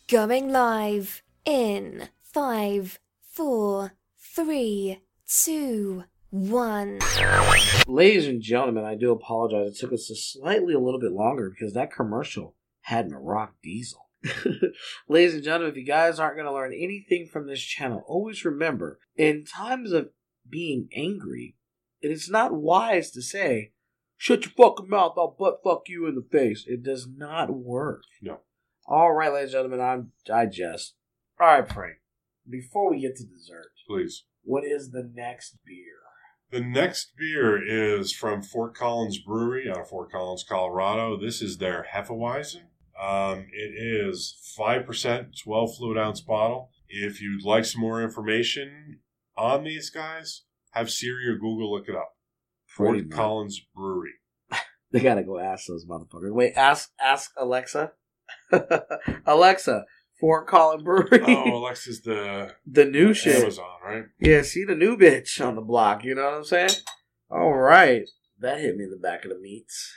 Going live in five, four, three, two, one. Ladies and gentlemen, I do apologize. It took us a slightly a little bit longer because that commercial had Maroc Diesel. Ladies and gentlemen, if you guys aren't going to learn anything from this channel, always remember, in times of being angry, it is not wise to say, shut your fucking mouth, I'll butt fuck you in the face. It does not work. No. All right, ladies and gentlemen, I'm, I just. All right, Frank, before we get to dessert, Please. What is the next beer? The next beer is from Fort Collins Brewery out of Fort Collins, Colorado. This is their Hefeweizen. Um, it is five percent, twelve fluid ounce bottle. If you'd like some more information on these guys, have Siri or Google look it up. Fort Pretty much. Collins Brewery. They gotta go ask those motherfuckers. Wait, ask ask Alexa. Alexa, Fort Collins Brewery. Oh, Alexa's the the new shit. Amazon, right? Yeah, see the new bitch on the block. You know what I'm saying? All right, that hit me in the back of the meats.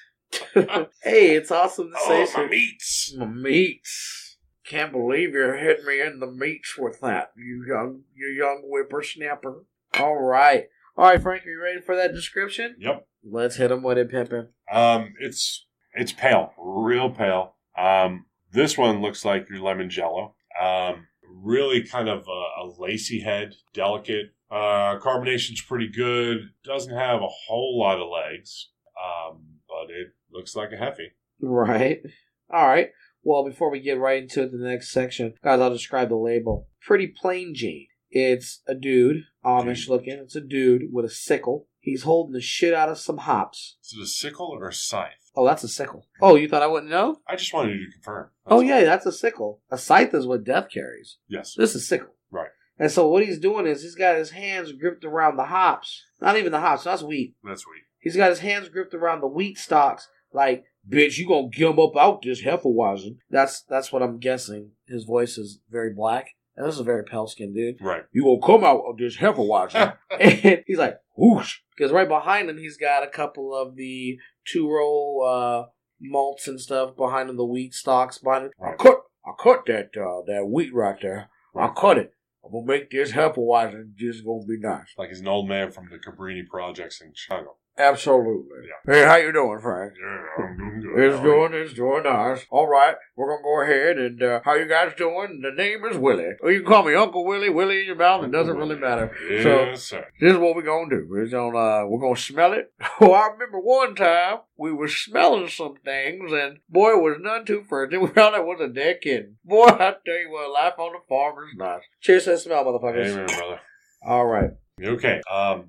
Hey, it's awesome to say Oh, so. my meats. My meats. Can't believe you're hitting me in the meats with that, you young, you young whippersnapper. All right, all right, Frank, are you ready for that description? Yep. Let's hit him with it, Pimpin'. Um, it's it's pale, real pale. Um, this one looks like your lemon jello. Um, really kind of a, a lacy head, delicate. Uh, carbonation's pretty good. Doesn't have a whole lot of legs, um, but it looks like a Hefe. Right. All right. Well, before we get right into the next section, guys, I'll describe the label. Pretty plain Jane. It's a dude, Amish looking. It's a dude with a sickle. He's holding the shit out of some hops. Is it a sickle or a scythe? Oh, that's a sickle. Oh, you thought I wouldn't know? I just wanted you to confirm. That's Oh, all. yeah, that's a sickle. A scythe is what Death carries. Yes. This is sickle. Right. And so what he's doing is he's got his hands gripped around the hops. Not even the hops. That's wheat. That's sweet. He's got his hands gripped around the wheat stalks like, bitch, you gonna give him up out this Hefeweizen. That's that's what I'm guessing. His voice is very black. And this is a very pale-skinned dude. Right. You gonna come out of this Hefeweizen. And he's like, whoosh. Because right behind him, he's got a couple of the two-row uh, malts and stuff behind him, the wheat stalks behind him. Right. I cut, I cut that uh, that wheat right there. I cut it. I'm gonna make this Hefeweizen just gonna be nice. Like he's an old man from the Cabrini projects in Chicago. Absolutely. Yeah. Hey, how you doing, Frank? Yeah, I'm doing good. It's How are you? doing, it's doing nice. All right, we're gonna go ahead and uh, how you guys doing? The name is Willie. Or you can call me Uncle Willie. Willie in your mouth. It doesn't really matter. So Yes, sir. this is what we're gonna do. We're gonna uh, we're gonna smell it. Oh, I remember one time we were smelling some things, and boy, it was none too first. We found it was a dead kitten. Boy, I tell you what, life on the farm is nice. Cheers to that smell, motherfuckers. Amen, brother. All right. Okay. Um,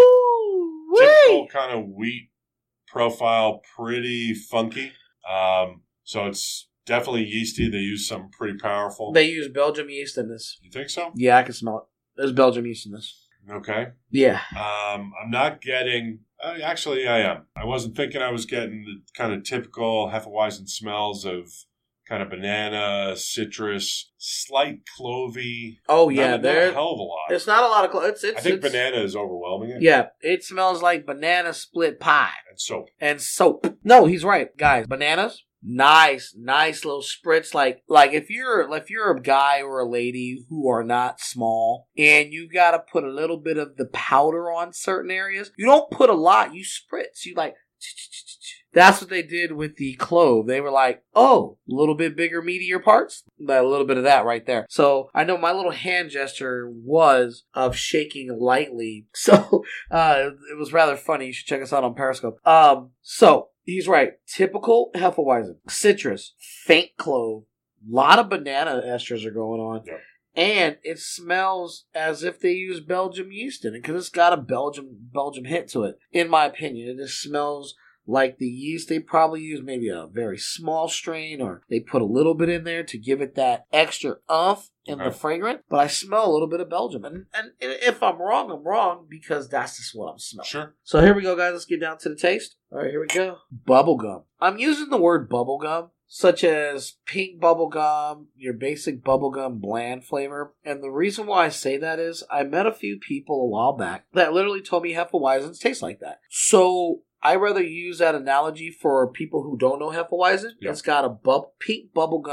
Woo! typical kind of wheat profile, pretty funky. Um, so it's definitely yeasty. They use something pretty powerful. They use Belgium yeast in this. You think so? Yeah, I can smell it. There's Belgium yeast in this. Okay. Yeah. Um, I'm not getting. Uh, actually, I am. I wasn't thinking I was getting the kind of typical Hefeweizen smells of kind of banana, citrus, slight clovey. Oh yeah, not, not there. a hell of a lot. It's not a lot of. Cl- it's it's. I think it's, banana is overwhelming it. Yeah, it smells like banana split pie And soap. and soap. No, he's right, guys. Bananas, nice, nice little spritz. Like, like if you're if you're a guy or a lady who are not small, and you've got to put a little bit of the powder on certain areas, you don't put a lot. You spritz. You like. That's what they did with the clove. They were like, oh, a little bit bigger, meatier parts. A little bit of that right there. So I know my little hand gesture was of shaking lightly. So uh, it was rather funny. You should check us out on Periscope. Um, so he's right. Typical Hefeweizen. Citrus, faint clove, a lot of banana esters are going on. Yeah. And it smells as if they use Belgium yeast in it because it's got a Belgium Belgium hint to it. In my opinion, it just smells like the yeast. They probably use maybe a very small strain, or they put a little bit in there to give it that extra umph in Okay. the fragrance. But I smell a little bit of Belgium, and and if I'm wrong, I'm wrong because that's just what I'm smelling. Sure. So here we go, guys. Let's get down to the taste. All right, here we go. Bubblegum. I'm using the word bubblegum, such as pink bubblegum, your basic bubblegum bland flavor. And the reason why I say that is I met a few people a while back that literally told me Hefeweizens taste like that. So I rather use that analogy for people who don't know Hefeweizen. Yeah. It's got a bub- pink bubblegum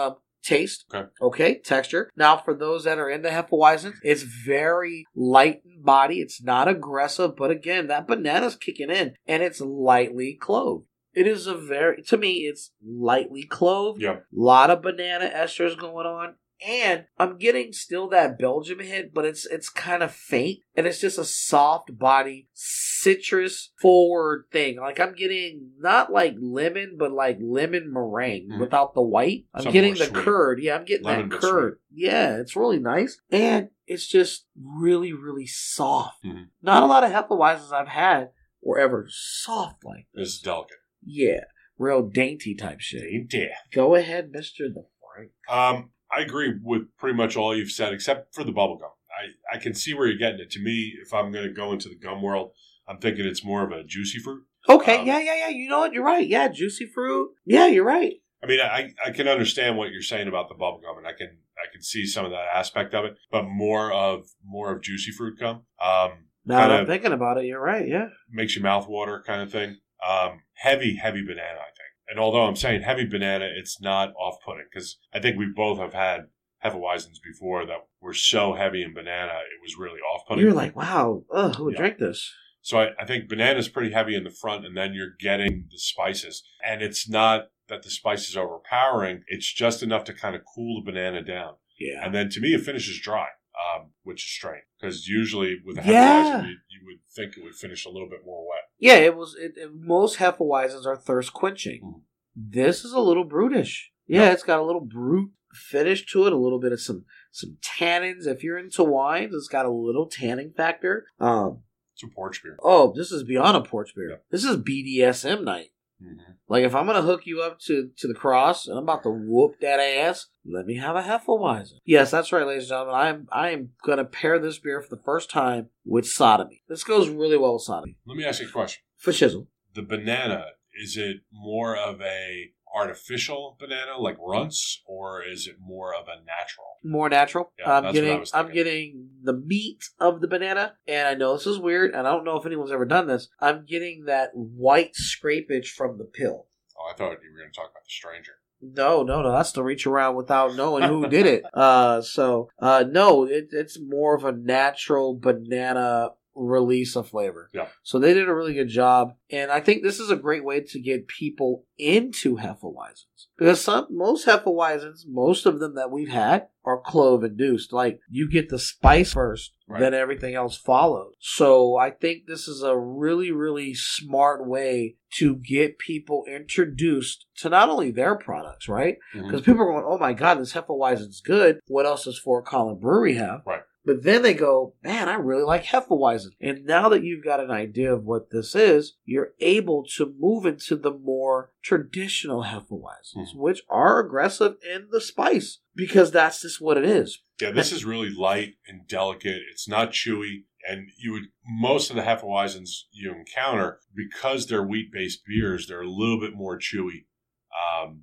taste. Okay. Okay, texture. Now, for those that are into Hefeweizens, it's very light in body. It's not aggressive, but again, that banana's kicking in, and it's lightly cloved. It is a very, to me, it's lightly cloved. Yeah. A lot of banana esters going on. And I'm getting still that Belgium hit, but it's it's kind of faint. And it's just a soft body, citrus forward thing. Like I'm getting not like lemon, but like lemon meringue mm-hmm. without the white. I'm Something getting the sweet. curd. Yeah, I'm getting Lemon that curd. Yeah, it's really nice. And it's just really, really soft. Mm-hmm. Not a lot of Hefeweizens I've had were ever soft like this. This is delicate. Yeah, real dainty type shit. Dainty. Go ahead, Mister The Frank. Um, I agree with pretty much all you've said, except for the bubblegum. I, I can see where you're getting it. To me, if I'm going to go into the gum world, I'm thinking it's more of a juicy fruit. Okay, um, yeah, yeah, yeah. You know what? You're right. Yeah, juicy fruit. Yeah, you're right. I mean, I, I can understand what you're saying about the bubblegum, and I can I can see some of that aspect of it, but more of more of juicy fruit gum. Um, now that I'm thinking about it, you're right. Yeah, makes your mouth water, kind of thing. Um, heavy, heavy banana, I think. And although I'm saying heavy banana, it's not off-putting because I think we both have had Hefeweizens before that were so heavy in banana, it was really off-putting. You're like, wow, ugh, who would yeah. drink this? So I, I think banana's pretty heavy in the front, and then you're getting the spices. And it's not that the spice is overpowering. It's just enough to kind of cool the banana down. Yeah. And then to me, it finishes dry, um, which is strange. Because usually with a Hefeweizen, yeah. you, you would think it would finish a little bit more wet. Yeah, it was. It, it, most Hefeweizens are thirst quenching. Mm. This is a little brutish. Yeah, yeah, it's got a little brute finish to it, a little bit of some some tannins. If you're into wines, it's got a little tanning factor. Um, it's a porch beer. Oh, this is beyond a porch beer. Yeah. This is B D S M night. Mm-hmm. Like, if I'm going to hook you up to, to the cross and I'm about to whoop that ass, let me have a Hefeweizen. Yes, that's right, ladies and gentlemen. I am I am going to pair this beer for the first time with sodomy. This goes really well with sodomy. Let me ask you a question. For shizzle. The banana, is it more of a artificial banana like Runts, or is it more of a natural? More natural. Yeah, I'm that's getting what I was thinking. I'm getting the meat of the banana, and I know this is weird, and I don't know if anyone's ever done this. I'm getting that white scrapage from the pill. Oh, I thought you were going to talk about the stranger. No, no, no. That's to reach around without knowing who did it. Uh, so, uh, no, it, it's more of a natural banana release of flavor. Yeah. So they did a really good job, and I think this is a great way to get people into Hefeweizens, because some most Hefeweizens, most of them that we've had, are clove induced. Like, you get the spice first, right, then everything else follows. So I think this is a really, really smart way to get people introduced to not only their products, right? Because mm-hmm. people are going, oh my God, this Hefeweizen's good. What else does Fort Collins Brewery have? Right. But then they go, man, I really like Hefeweizen. And now that you've got an idea of what this is, you're able to move into the more traditional Hefeweizens, mm-hmm. which are aggressive in the spice, because that's just what it is. Yeah, this is really light and delicate. It's not chewy. And you would, most of the Hefeweizens you encounter, because they're wheat-based beers, they're a little bit more chewy um,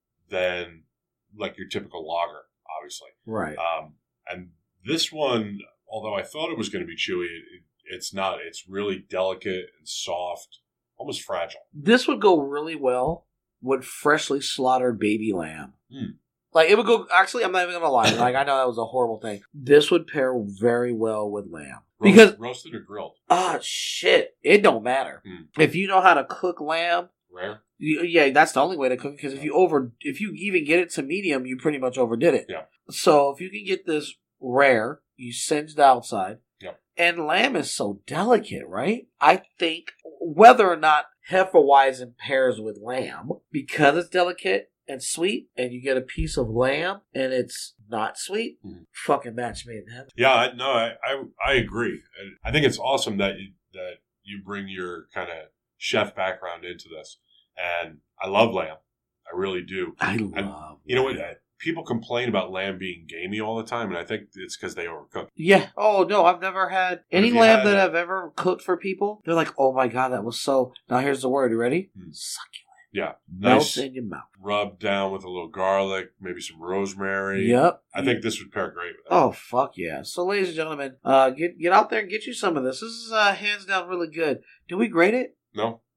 than like your typical lager, obviously. Right. Um, and this one, although I thought it was going to be chewy, it, it, it's not. It's really delicate and soft, almost fragile. This would go really well with freshly slaughtered baby lamb. Mm. Like, it would go, actually, I'm not even going to lie. Like, I know that was a horrible thing. This would pair very well with lamb. Roast, because roasted or grilled? Ah, shit. It don't matter. Mm. If you know how to cook lamb. Rare? You, yeah, that's the only way to cook it. Because if you over, if you even get it to medium, you pretty much overdid it. Yeah. So if you can get this rare, you singe the outside. Yep. And lamb is so delicate, right? I think whether or not Hefeweizen pairs with lamb, because it's delicate and sweet, and you get a piece of lamb and it's not sweet, mm-hmm. fucking match made in heaven. Yeah, I, no, I, I I agree. I think it's awesome that you, that you bring your kind of chef background into this, and I love lamb. I really do. I love. And, you know what? People complain about lamb being gamey all the time, and I think it's because they overcook. Yeah. Oh, no, I've never had any lamb had that it? I've ever cooked for people. They're like, oh my God, that was so... Now here's the word. You ready? Hmm. Succulent. Yeah. Melts Nice. in your mouth. Rubbed down with a little garlic, maybe some rosemary. Yep. I think this would pair great with that. Oh, fuck yeah. So, ladies and gentlemen, uh, get get out there and get you some of this. This is uh, hands down really good. Did we grade it? No.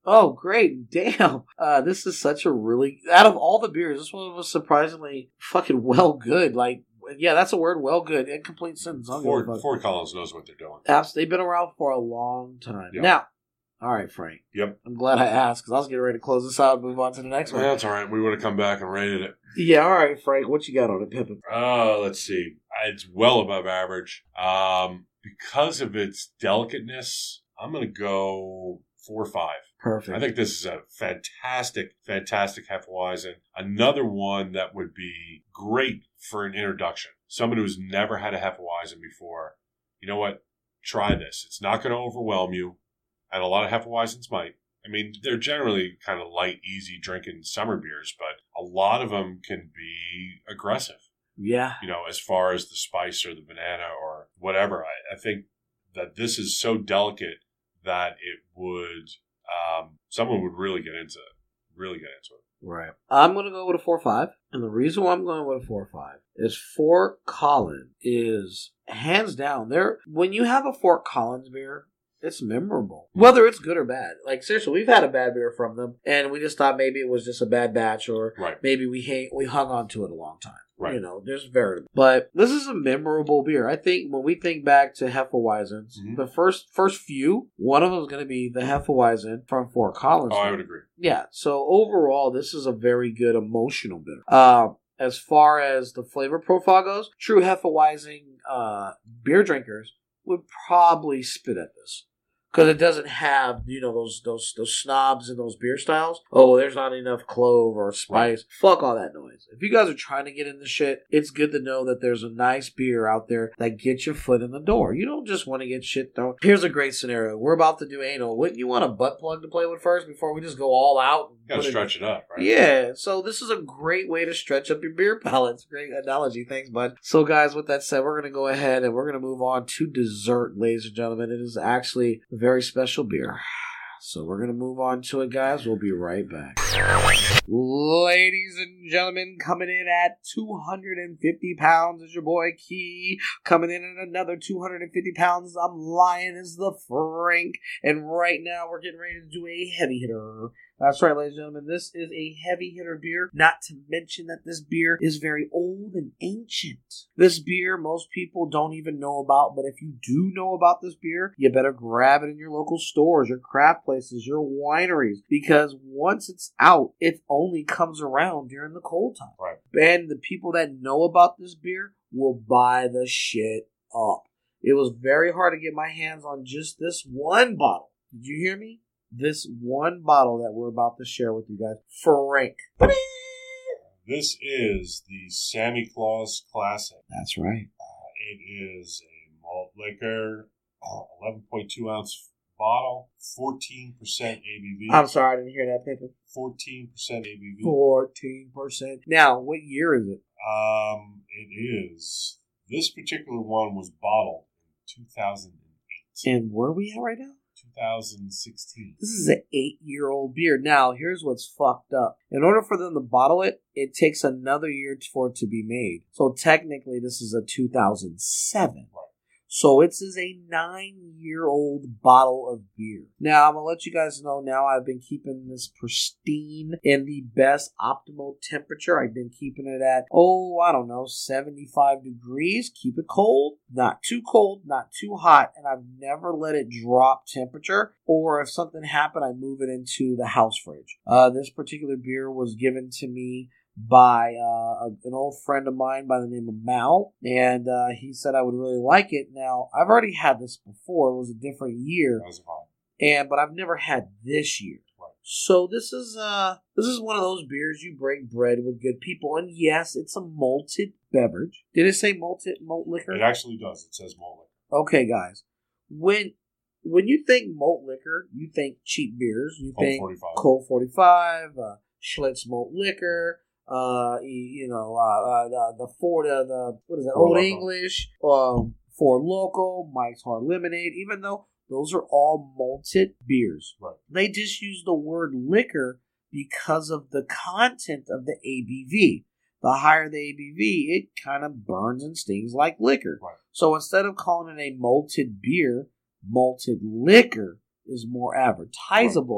Oh, great. Damn. Uh, this is such a really... Out of all the beers, this one was surprisingly fucking well good. Like, yeah, that's a word, well good. Incomplete sentence. Ford, Ford Collins knows what they're doing. Absolutely. They've been around for a long time. Yep. Now, all right, Frank. Yep. I'm glad I asked, because I was getting ready to close this out and move on to the next one. Yeah, that's all right. We would have come back and rated it. Yeah, all right, Frank. What you got on it, Pippin? Oh, let's see. It's well above average. Um, because of its delicateness, I'm going to go four or five. Perfect. I think this is a fantastic, fantastic Hefeweizen. Another one that would be great for an introduction. Somebody who's never had a Hefeweizen before. You know what? Try this. It's not going to overwhelm you, and a lot of Hefeweizens might. I mean, they're generally kind of light, easy drinking summer beers, but a lot of them can be aggressive. Yeah. You know, as far as the spice or the banana or whatever. I, I think that this is so delicate that it would... Um, someone would really get into it. Really get into it. Right. I'm going to go with a four or five. And the reason why I'm going with a four or five is Fort Collins is hands down there. When you have a Fort Collins beer, it's memorable. Whether it's good or bad. Like, seriously, we've had a bad beer from them, and we just thought maybe it was just a bad batch, or right. maybe we hang, we hung on to it a long time. Right. You know, there's variable. But this is a memorable beer. I think when we think back to Hefeweizens, mm-hmm. the first first few, one of them is going to be the Hefeweizen from Fort Collins. Oh, I would agree. Yeah. So overall, this is a very good emotional beer. Uh, as far as the flavor profile goes, true Hefeweizen uh, beer drinkers would probably spit at this. Because it doesn't have, you know, those those those snobs in those beer styles. Oh, there's not enough clove or spice. Right. Fuck all that noise. If you guys are trying to get into shit, it's good to know that there's a nice beer out there that gets your foot in the door. You don't just want to get shit thrown. Here's a great scenario. We're about to do anal. Wouldn't you want a butt plug to play with first before we just go all out? You gotta stretch it, it up, right? Yeah. So this is a great way to stretch up your beer palate. It's a great analogy. Thanks, bud. So, guys, with that said, we're going to go ahead and we're going to move on to dessert, ladies and gentlemen. It is actually a very special beer. So we're going to move on to it, guys. We'll be right back. Ladies and gentlemen, coming in at two hundred fifty pounds is your boy Key. Coming in at another two hundred fifty pounds, I'm lying, is the Frank. And right now we're getting ready to do a heavy hitter. That's right, ladies and gentlemen. This is a heavy hitter beer. Not to mention that this beer is very old and ancient. This beer most people don't even know about, but if you do know about this beer, you better grab it in your local stores, your craft places, your wineries, because once it's out, it only comes around during the cold time. Right. And the people that know about this beer will buy the shit up. It was very hard to get my hands on just this one bottle. Did you hear me? This one bottle that we're about to share with you guys. Frank. This is the Sammy Claus Classic. That's right. Uh, it is a malt liquor, uh, eleven point two ounce bottle, fourteen percent A B V. I'm sorry, I didn't hear that, Pippin. fourteen percent A B V. fourteen percent. Now, what year is it? Um, it is. This particular one was bottled in two thousand eight. And where are we at right now? two thousand sixteen. This is an eight-year-old beer. Now, here's what's fucked up. In order for them to bottle it, it takes another year for it to be made. So technically, this is a two thousand seven. Right. So it's is a nine-year-old bottle of beer. Now, I'm going to let you guys know now I've been keeping this pristine in the best optimal temperature. I've been keeping it at, oh, I don't know, seventy-five degrees. Keep it cold. Not too cold, not too hot. And I've never let it drop temperature. Or if something happened, I move it into the house fridge. Uh, this particular beer was given to me by uh, an old friend of mine by the name of Mal, and uh, he said I would really like it. Now, I've already had this before. It was a different year, That was fine. and but I've never had this year. Right. So this is uh this is one of those beers you break bread with good people, and yes, it's a malted beverage. Did it say malted malt liquor? It actually does. It says malt liquor. Okay, guys, when when you think malt liquor, you think cheap beers. You Colt think forty-five. Colt forty-five, uh, Schlitz malt liquor. Uh, you know, uh, uh, the Ford, uh, the, what is that, Old English, um, Ford Loco, Mike's Hard Lemonade, even though those are all malted beers. Right. They just use the word liquor because of the content of the A B V. The higher the A B V, it kind of burns and stings like liquor. Right. So instead of calling it a malted beer, malted liquor is more advertisable. Right.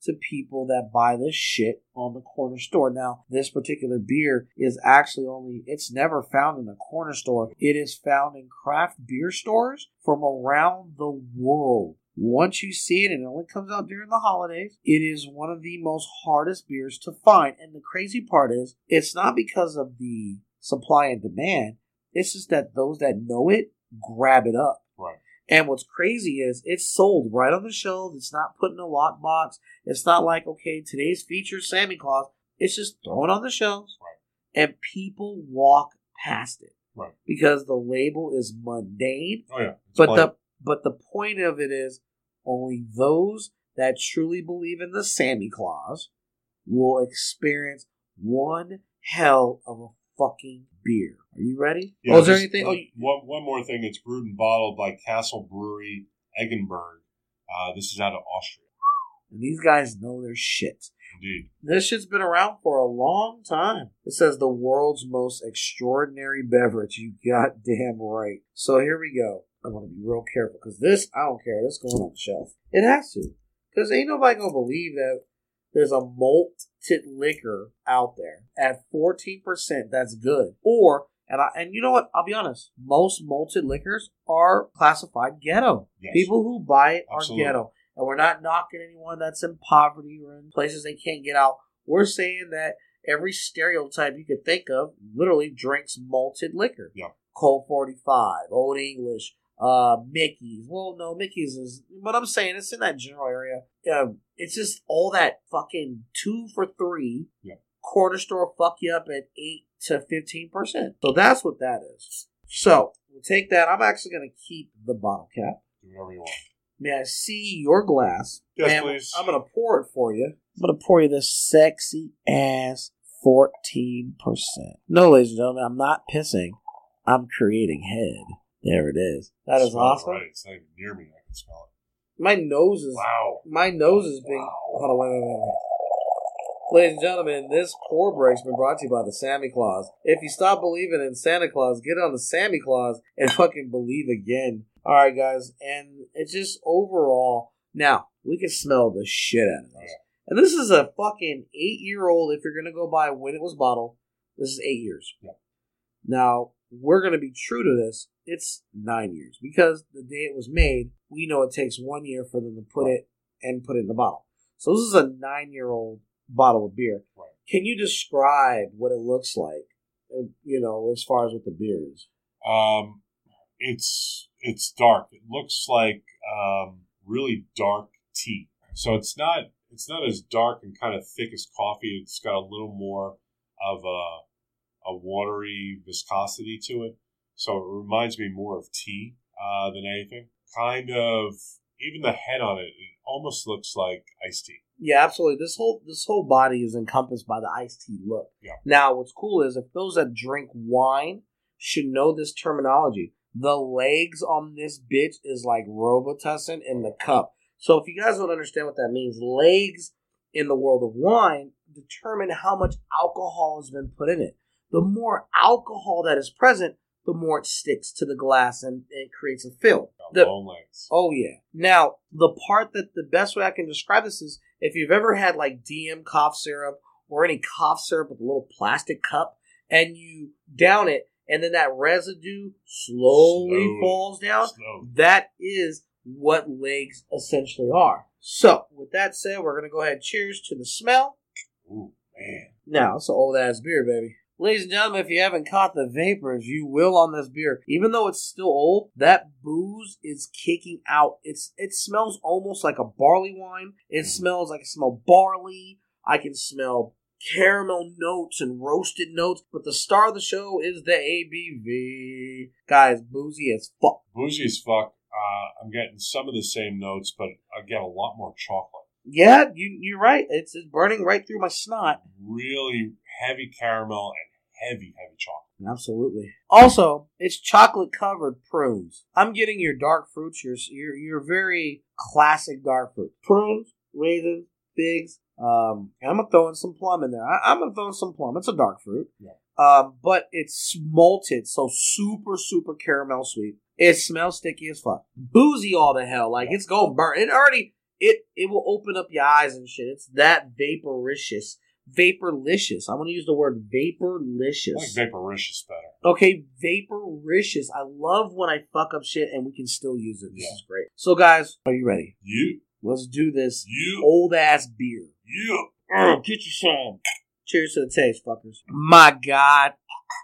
to people that buy this shit on the corner store. Now, this particular beer is actually only, it's never found in a corner store. It is found in craft beer stores from around the world. Once you see it, and it only comes out during the holidays, it is one of the most hardest beers to find. And the crazy part is, it's not because of the supply and demand. It's just that those that know it grab it up. Right. And what's crazy is it's sold right on the shelves. It's not put in a lockbox. It's not like, okay, today's feature Santa Claus. It's just thrown on the shelves. Right. And people walk past it. Right. Because the label is mundane. Oh, yeah. It's But plain. the but the point of it is only those that truly believe in the Santa Claus will experience one hell of a fucking beer. Are you ready? Yeah, oh, is there just anything? One, Oh, you, one, one more thing. It's brewed and bottled by Castle Brewery, Eggenberg. Uh, this is out of Austria. and these guys know their shit. Indeed. This shit's been around for a long time. It says the world's most extraordinary beverage. You goddamn right. So here we go. I'm going to be real careful because this, I don't care. This going on the shelf. It has to. Because ain't nobody going to believe that there's a malted liquor out there at fourteen percent that's good. Or, and I, and you know what? I'll be honest. Most malted liquors are classified ghetto. Yes. People who buy it Absolutely. are ghetto. And we're not knocking anyone that's in poverty or in places they can't get out. We're saying that every stereotype you could think of literally drinks malted liquor. Yeah. Colt forty-five, Old English, uh, Mickey's. Well, no, Mickey's is, but I'm saying it's in that general area. Um, it's just all that fucking two for three. Yeah. Corner store fuck you up at eight to fifteen percent. So that's what that is. So we'll take that. I'm actually going to keep the bottle cap. Do whatever you want. May I see your glass? Yes, And please. I'm going to pour it for you. I'm going to pour you this sexy ass fourteen percent. No, ladies and gentlemen, I'm not pissing. I'm creating head. There it is. That is Smell it awesome. Right. It's not even near me. I can smell it. My nose is Wow. my nose is being. Wow. Hold on, wait, wait, wait, wait. Ladies and gentlemen, this pour break's been brought to you by the Santa Claus. If you stop believing in Santa Claus, get on the Santa Claus and fucking believe again. All right, guys, and it's just overall. Now we can smell the shit out of this, and this is a fucking eight-year-old. If you're gonna go by when it was bottled, this is eight years. Yeah. Now we're gonna be true to this. It's nine years because the day it was made, we know it takes one year for them to put it and put it in the bottle. So this is a nine-year-old bottle of beer. Right. Can you describe what it looks like? uh, You know, as far as what the beer is. Um, it's it's dark. It looks like um, really dark tea. So it's not it's not as dark and kind of thick as coffee. It's got a little more of a a watery viscosity to it. So it reminds me more of tea uh, than anything. Kind of even the head on it, it almost looks like iced tea. Yeah, absolutely. This whole this whole body is encompassed by the iced tea look. Yeah. Now, what's cool is if those that drink wine should know this terminology. The legs on this bitch is like Robitussin in the cup. So if you guys don't understand what that means, legs in the world of wine determine how much alcohol has been put in it. The more alcohol that is present, the more it sticks to the glass and it creates a film. The- Long legs. Oh, yeah. Now, the part that the best way I can describe this is if you've ever had like D M cough syrup or any cough syrup with a little plastic cup and you down it and then that residue slowly, Slowly. falls down, Slowly. that is what legs essentially are. So, with that said, we're going to go ahead and cheers to the smell. Ooh, man. Now, it's an old ass beer, baby. Ladies and gentlemen, if you haven't caught the vapors, you will on this beer. Even though it's still old, that booze is kicking out. It's It smells almost like a barley wine. It smells like I smell barley. I can smell caramel notes and roasted notes. But the star of the show is the A B V. Guys, boozy as fuck. Boozy as fuck. Uh, I'm getting some of the same notes, but I get a lot more chocolate. Yeah, you, you're right. It's, it's burning right through my snot. Really heavy caramel and heavy, heavy chocolate. Absolutely. Also, it's chocolate covered prunes. I'm getting your dark fruits, your your your very classic dark fruit. Prunes, raisins, figs. Um, I'm gonna throw in some plum in there. I, I'm gonna throw in some plum. It's a dark fruit. Yeah. Um, but it's malted, so super super caramel sweet. It smells sticky as fuck. Boozy all the hell. Like it's gonna burn. It already it it will open up your eyes and shit. It's that vaporicious. Vaporlicious. I'm going to use the word vaporlicious. I like vaporicious better. Okay, vaporicious. I love when I fuck up shit and we can still use it. This Yeah. is great. So, guys, are you ready? You. Let's do this You. old ass beer. You. Uh, get you some. Cheers to the taste, fuckers. My God.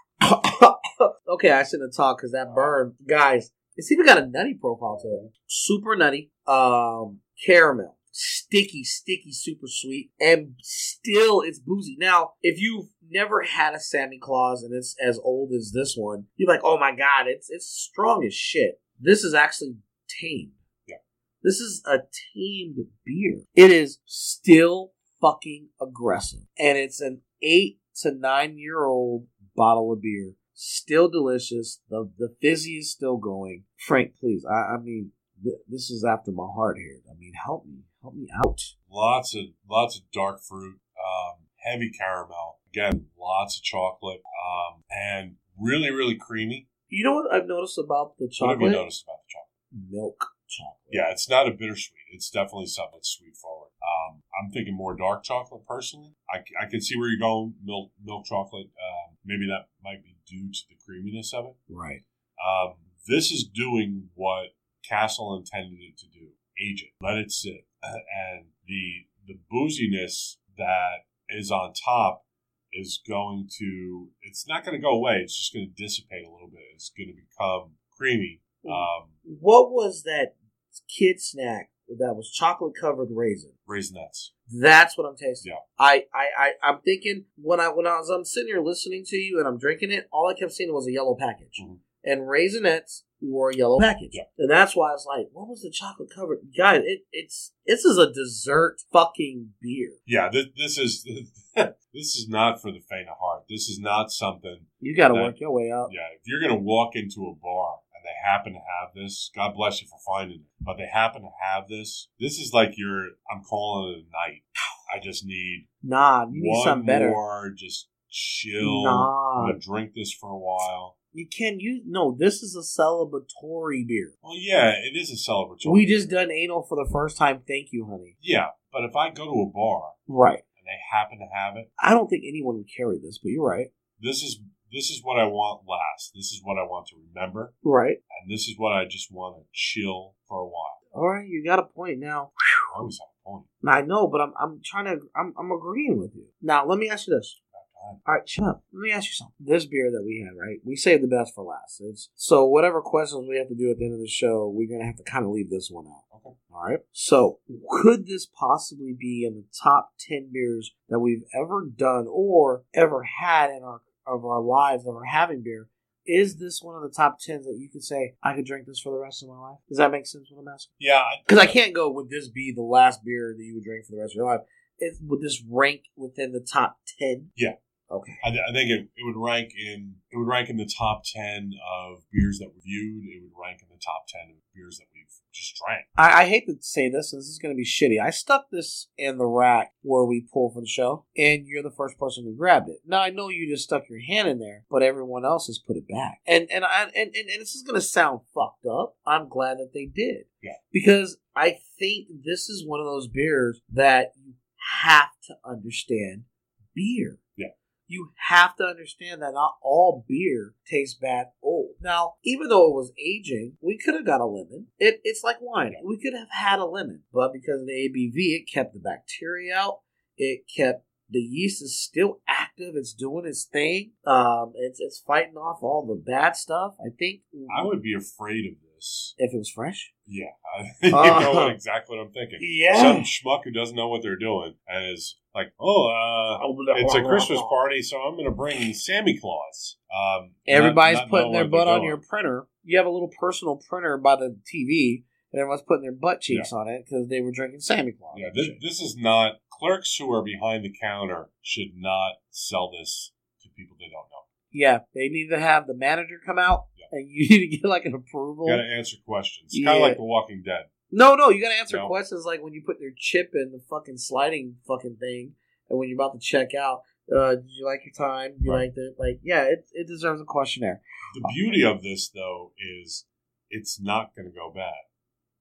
Okay, I shouldn't have talked because that burn. Guys, it's even got a nutty profile to it. Super nutty. Um, caramel. Sticky, sticky, super sweet. And still, it's boozy. Now, if you've never had a Sammy Claus and it's as old as this one, you're like, oh my God, it's it's strong as shit. This is actually tamed. Yeah. This is a tamed beer. It is still fucking aggressive. And it's an eight to nine year old bottle of beer. Still delicious. The the fizzy is still going. Frank, please. I, I mean, th- this is after my heart here. I mean, help me. Help me out. Lots of lots of dark fruit, um, heavy caramel. Again, lots of chocolate, um, and really, really creamy. You know what I've noticed about the What chocolate? have you noticed about the chocolate? Milk chocolate. Yeah, it's not a bittersweet. It's definitely something that's sweet forward. Um, I'm thinking more dark chocolate personally. I, I can see where you're going. Milk milk chocolate. Um, maybe that might be due to the creaminess of it. Right. Um, this is doing what Castle intended it to do. Age it. Let it sit. And the the booziness that is on top is going to, it's not going to go away. It's just going to dissipate a little bit. It's going to become creamy. Um, What was that kid snack that was chocolate covered raisin? Raisinets. That's what I'm tasting. Yeah. I, I, I, I'm thinking when I when I was I'm sitting here listening to you and I'm drinking it, all I kept seeing was a yellow package. Mm-hmm. And Raisinets were a yellow package. Yeah. And that's why I was like, what was the chocolate covered? Guys, it, it's this is a dessert fucking beer. Yeah, this, this is this is not for the faint of heart. This is not something. You got to that- work your way up. Yeah, if you're going to walk into a bar and they happen to have this, God bless you for finding it, but they happen to have this, this is like your, I'm calling it a night. I just need Nah, you need one something better. more, just chill. Nah. I'm going to drink this for a while. You can't use no. This is a celebratory beer. Well, yeah, it is a celebratory. We just done anal for the first time. Thank you, honey. Yeah, but if I go to a bar Right. and they happen to have it, I don't think anyone would carry this, but you're right. this is this is what I want last. This is what I want to remember, Right. and this is what I just want to chill for a while. All right, you got a point now. I always have a point. I know, but I'm I'm trying to I'm I'm agreeing with you. Now let me ask you this. All right, shut up. Let me ask you something. This beer that we had, right? We saved the best for last. It's, so whatever questions we have to do at the end of the show, we're gonna have to kind of leave this one out. Okay. All right. So could this possibly be in the top ten beers that we've ever done or ever had in our of our lives of our having beer? Is this one of the top tens that you could say I could drink this for the rest of my life? Does that make sense? What I'm asking? Yeah, Because I can't go. Would this be the last beer that you would drink for the rest of your life? Is, would this rank within the top ten? Yeah. Okay. I, th- I think it, it would rank in it would rank in the top ten of beers that we reviewed. It would rank in the top ten of beers that we've just drank. I, I hate to say this, and this is going to be shitty. I stuck this in the rack where we pull for the show, and you're the first person who grabbed it. Now I know you just stuck your hand in there, but everyone else has put it back. And and I and, and, and this is going to sound fucked up. I'm glad that they did. Yeah. Because I think this is one of those beers that you have to understand beer. Yeah. You have to understand that not all beer tastes bad old. Now, even though it was aging, we could have got a lemon. It, it's like wine. We could have had a lemon, but because of the A B V, it kept the bacteria out. It kept the yeast is still active. It's doing its thing. Um, it's it's fighting off all the bad stuff. I think I would be afraid of this. if it was fresh. Yeah, you Uh, know what, exactly what I'm thinking. Yeah. Some schmuck who doesn't know what they're doing and is like, oh, uh, it's a Christmas party, so I'm going to bring Santa Claus. Um, Everybody's not- not putting knowing their what they're butt on doing. your printer. You have a little personal printer by the T V, and everyone's putting their butt cheeks on it because they were drinking Santa Claus. Yeah, this, this is not clerks who are behind the counter should not sell this to people they don't know. Yeah, they need to have the manager come out, Yeah. and you need to get like an approval. You got to answer questions. Yeah. Kind of like The Walking Dead. No, no, you got to answer No. questions like when you put your chip in the fucking sliding fucking thing, and when you're about to check out. Uh, did you like your time? Did you Right. like the like? Yeah, it it deserves a questionnaire. The beauty of this, though, is it's not going to go bad.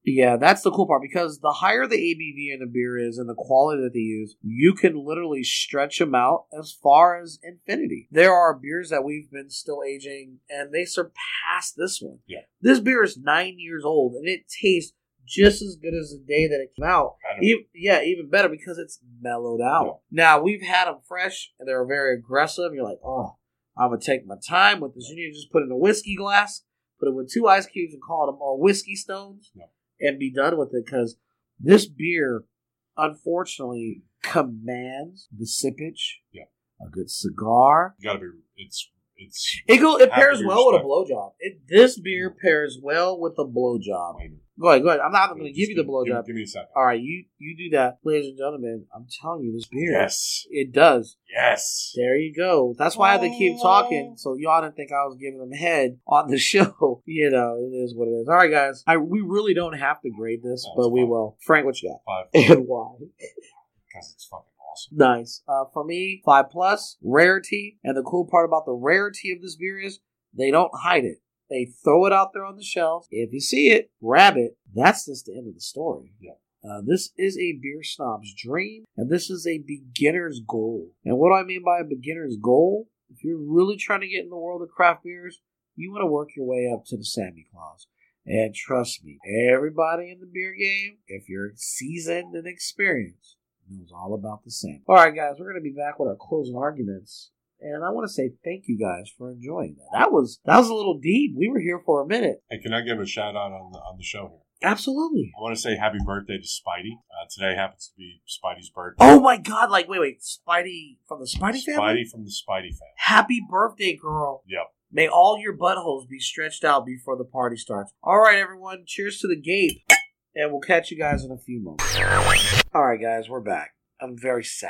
Yeah, that's the cool part, because the higher the A B V in the beer is and the quality that they use, you can literally stretch them out as far as infinity. There are beers that we've been still aging, and they surpass this one. Yeah. This beer is nine years old, and it tastes just as good as the day that it came out. Even, yeah, even better because it's mellowed out. Yeah. Now, we've had them fresh, and they're very aggressive. You're like, oh, I'm going to take my time with this. You need to just put it in a whiskey glass, put it with two ice cubes and call them or whiskey stones. Yeah. And be done with it, because this beer, unfortunately, commands the sippage. Yeah, a good cigar. You gotta be. It's it's. It go. It pairs well with a blowjob. It this beer pairs well with a blowjob. Go ahead, go ahead. I'm not going to give you the blowjob. Give, give me a second. All right, you you do that, ladies and gentlemen. I'm telling you, this beer. Yes, it does. Yes. There you go. That's why I had to keep talking, so y'all didn't think I was giving them head on the show. You know, it is what it is. All right, guys. I we really don't have to grade this, That's but we fine. will. Frank, what you got? Five. And why? Because it's fucking awesome. Nice. Uh, for me, five plus rarity, and the cool part about the rarity of this beer is they don't hide it. They throw it out there on the shelves. If you see it, grab it. That's just the end of the story. Yeah. Uh, this is a beer snob's dream, and this is a beginner's goal. And what do I mean by a beginner's goal? If you're really trying to get in the world of craft beers, you want to work your way up to the Santa Claus. And trust me, everybody in the beer game, if you're seasoned and experienced, knows all about the same. All right, guys, we're going to be back with our closing arguments. And I want to say thank you guys for enjoying that. That was that was a little deep. We were here for a minute. Hey, can I give a shout out on the on the show here? Absolutely. I want to say happy birthday to Spidey. Uh, today happens to be Spidey's birthday. Oh my God! Like wait, wait, Spidey from the Spidey family. Spidey from the Spidey family. Happy birthday, girl. Yep. May all your buttholes be stretched out before the party starts. All right, everyone. Cheers to the gape, and we'll catch you guys in a few moments. All right, guys, we're back. I'm very sad.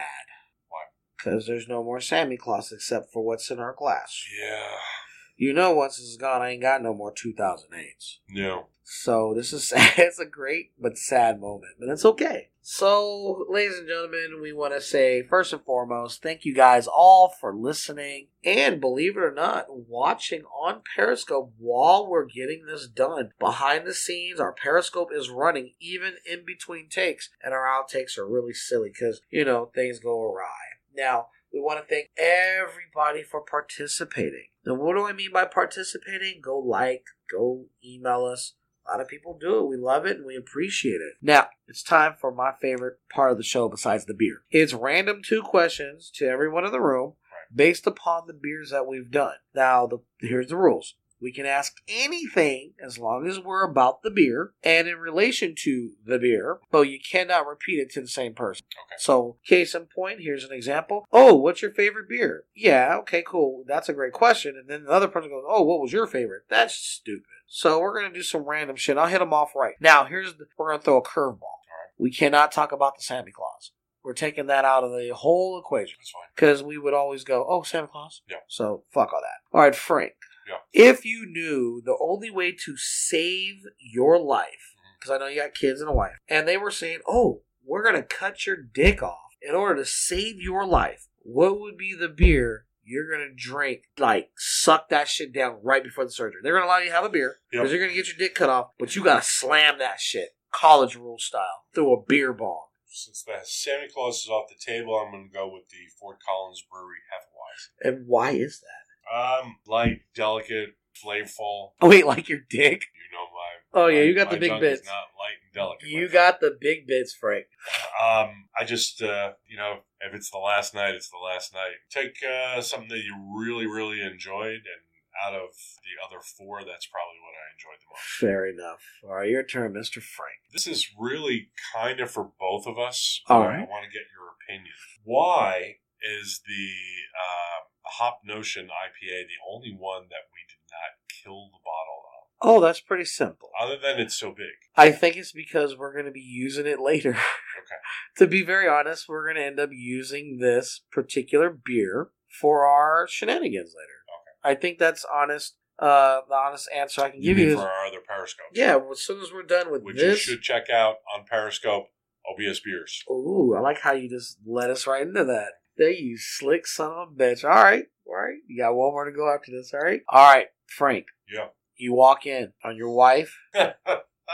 Because there's no more Santa Claus except for what's in our glass. Yeah. You know once this is gone, I ain't got no more two thousand eights. No. So this is sad. It's a great but sad moment. But it's okay. So, ladies and gentlemen, we want to say, first and foremost, thank you guys all for listening. And believe it or not, watching on Periscope while we're getting this done. Behind the scenes, our Periscope is running even in between takes. And our outtakes are really silly because, you know, things go awry. Now, we want to thank everybody for participating. Now, what do I mean by participating? Go like, go email us. A lot of people do it. We love it and we appreciate it. Now, it's time for my favorite part of the show besides the beer. It's random two questions to everyone in the room based upon the beers that we've done. Now, the, here's the rules. We can ask anything as long as we're about the beer and in relation to the beer, but you cannot repeat it to the same person. Okay. So, case in point, here's an example. Oh, what's your favorite beer? Yeah, okay, cool. That's a great question. And then the other person goes, oh, what was your favorite? That's stupid. So, we're going to do some random shit. I'll hit them off right. Now, here's the, we're going to throw a curveball. Right. We cannot talk about the Santa Claus. We're taking that out of the whole equation. That's fine. Because we would always go, oh, Santa Claus? Yeah. So, fuck all that. All right, Frank. Yeah. If you knew the only way to save your life, because I know you got kids and a wife, and they were saying, oh, we're going to cut your dick off in order to save your life, what would be the beer you're going to drink, like, suck that shit down right before the surgery? They're going to allow you to have a beer, because yep. you're going to get your dick cut off, but you got to slam that shit, college rule style, through a beer bong. Since the Santa Claus is off the table, I'm going to go with the Fort Collins Brewery Hefeweizen. And why is that? Um, light, delicate, flavorful. Oh wait, like your dick? You know my. Oh yeah, my, you got the big bits. Is not light and delicate. You got the big bits, Frank. Um, I just, uh, you know, if it's the last night, it's the last night. Take uh, something that you really, really enjoyed, and out of the other four, that's probably what I enjoyed the most. Fair enough. All right, your turn, Mister Frank. This is really kind of for both of us. All right. I want to get your opinion. Why is the uh, Hop Notion I P A the only one that we did not kill the bottle of? Oh, that's pretty simple. Other than it's so big. I think it's because we're going to be using it later. Okay. To be very honest, we're going to end up using this particular beer for our shenanigans later. Okay. I think that's honest. Uh, the honest answer I can you give you mean is for our other Periscopes. Yeah, well, as soon as we're done with Which this, you should check out on Periscope. O B S Beers. Ooh, I like how you just led us right into that. There, you slick son of a bitch. All right, all right. You got one more to go after this. All right, all right, Frank. Yeah. You walk in on your wife. the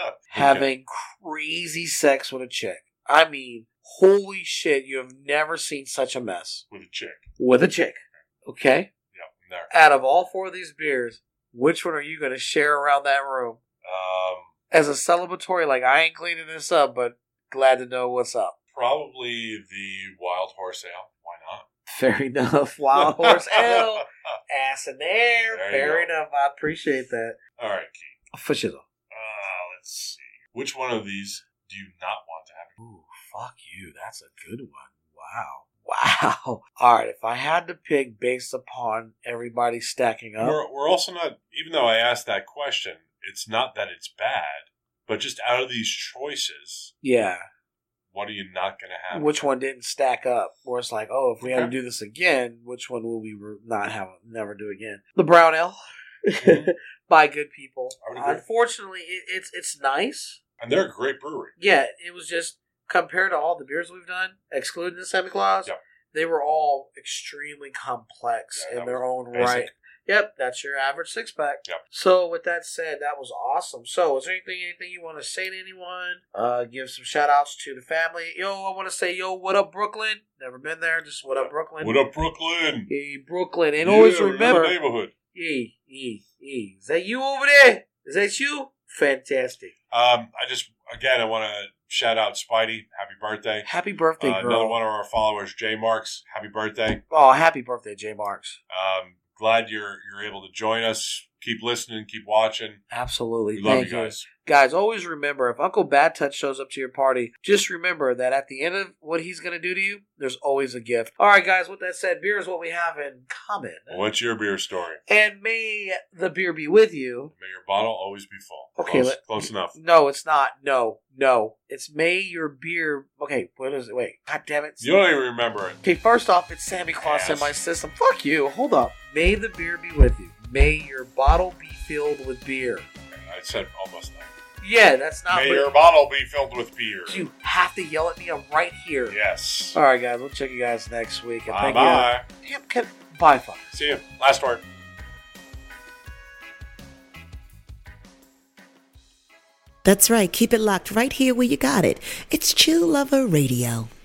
having crazy sex with a chick. I mean, holy shit, you have never seen such a mess. With a chick. With a chick. Okay? Yeah, there. Out of all four of these beers, which one are you going to share around that room? Um, As a celebratory, like, I ain't cleaning this up, but glad to know what's up. Probably the Wild Horse Ale. Why not? Fair enough. Wild Horse Ale. Ass in there. There you Fair go. enough. I appreciate that. All right, Keith. For sure. Uh, let's see. Which one of these do you not want to have? Ooh, fuck you. That's a good one. Wow. Wow. All right. If I had to pick based upon everybody stacking up. We're, we're also not, even though I asked that question, it's not that it's bad, but just out of these choices, Yeah. what are you not going to have? Which one didn't stack up? Where it's like, oh, if we had to Okay. do this again, which one will we re- not have, never do again? The Brown Ale. Mhm. By good people. I would agree. Unfortunately, it, it's it's nice. And they're a great brewery. Yeah, it was just compared to all the beers we've done, excluding the Santa Claus, Yep. they were all extremely complex Yeah, in that their was own basic. right. Yep, that's your average six pack. Yep. So with that said, that was awesome. So is there anything anything you want to say to anyone? Uh give some shout outs to the family. Yo, I want to say, yo, what up, Brooklyn? Never been there, just what up, Brooklyn? What up, Brooklyn? Hey, Brooklyn. And Yeah, always we're in the remember, neighborhood. E, E, E. Is that you over there? Is that you? Fantastic. Um, I just, again, I want to shout out Spidey. Happy birthday. Happy birthday, Uh, girl. another one of our followers, J Marks. Happy birthday. Oh, happy birthday, J Marks. Um, glad you're you're able to join us. Keep listening. Keep watching. Absolutely. We love Thank you guys. Guys, always remember, if Uncle Bad Touch shows up to your party, just remember that at the end of what he's going to do to you, there's always a gift. All right, guys, with that said, beer is what we have in common. What's your beer story? And may the beer be with you. May your bottle always be full. Okay, Close, let- close enough. No, it's not. No, no. It's may your beer. Okay, what is it? Wait. God damn it. You don't even remember it. Okay, first off, it's Santa Claus in Yes. my system. Fuck you. Hold up. May the beer be with you. May your bottle be filled with beer. I said almost that. Yeah, that's not. May what- your bottle be filled with beer. You have to yell at me. I'm right here. Yes. All right, guys. We'll check you guys next week. And Bye thank bye. you. Damn, can, bye, fuck. See you. Last word. That's right. Keep it locked right here where you got it. It's Chill Lover Radio.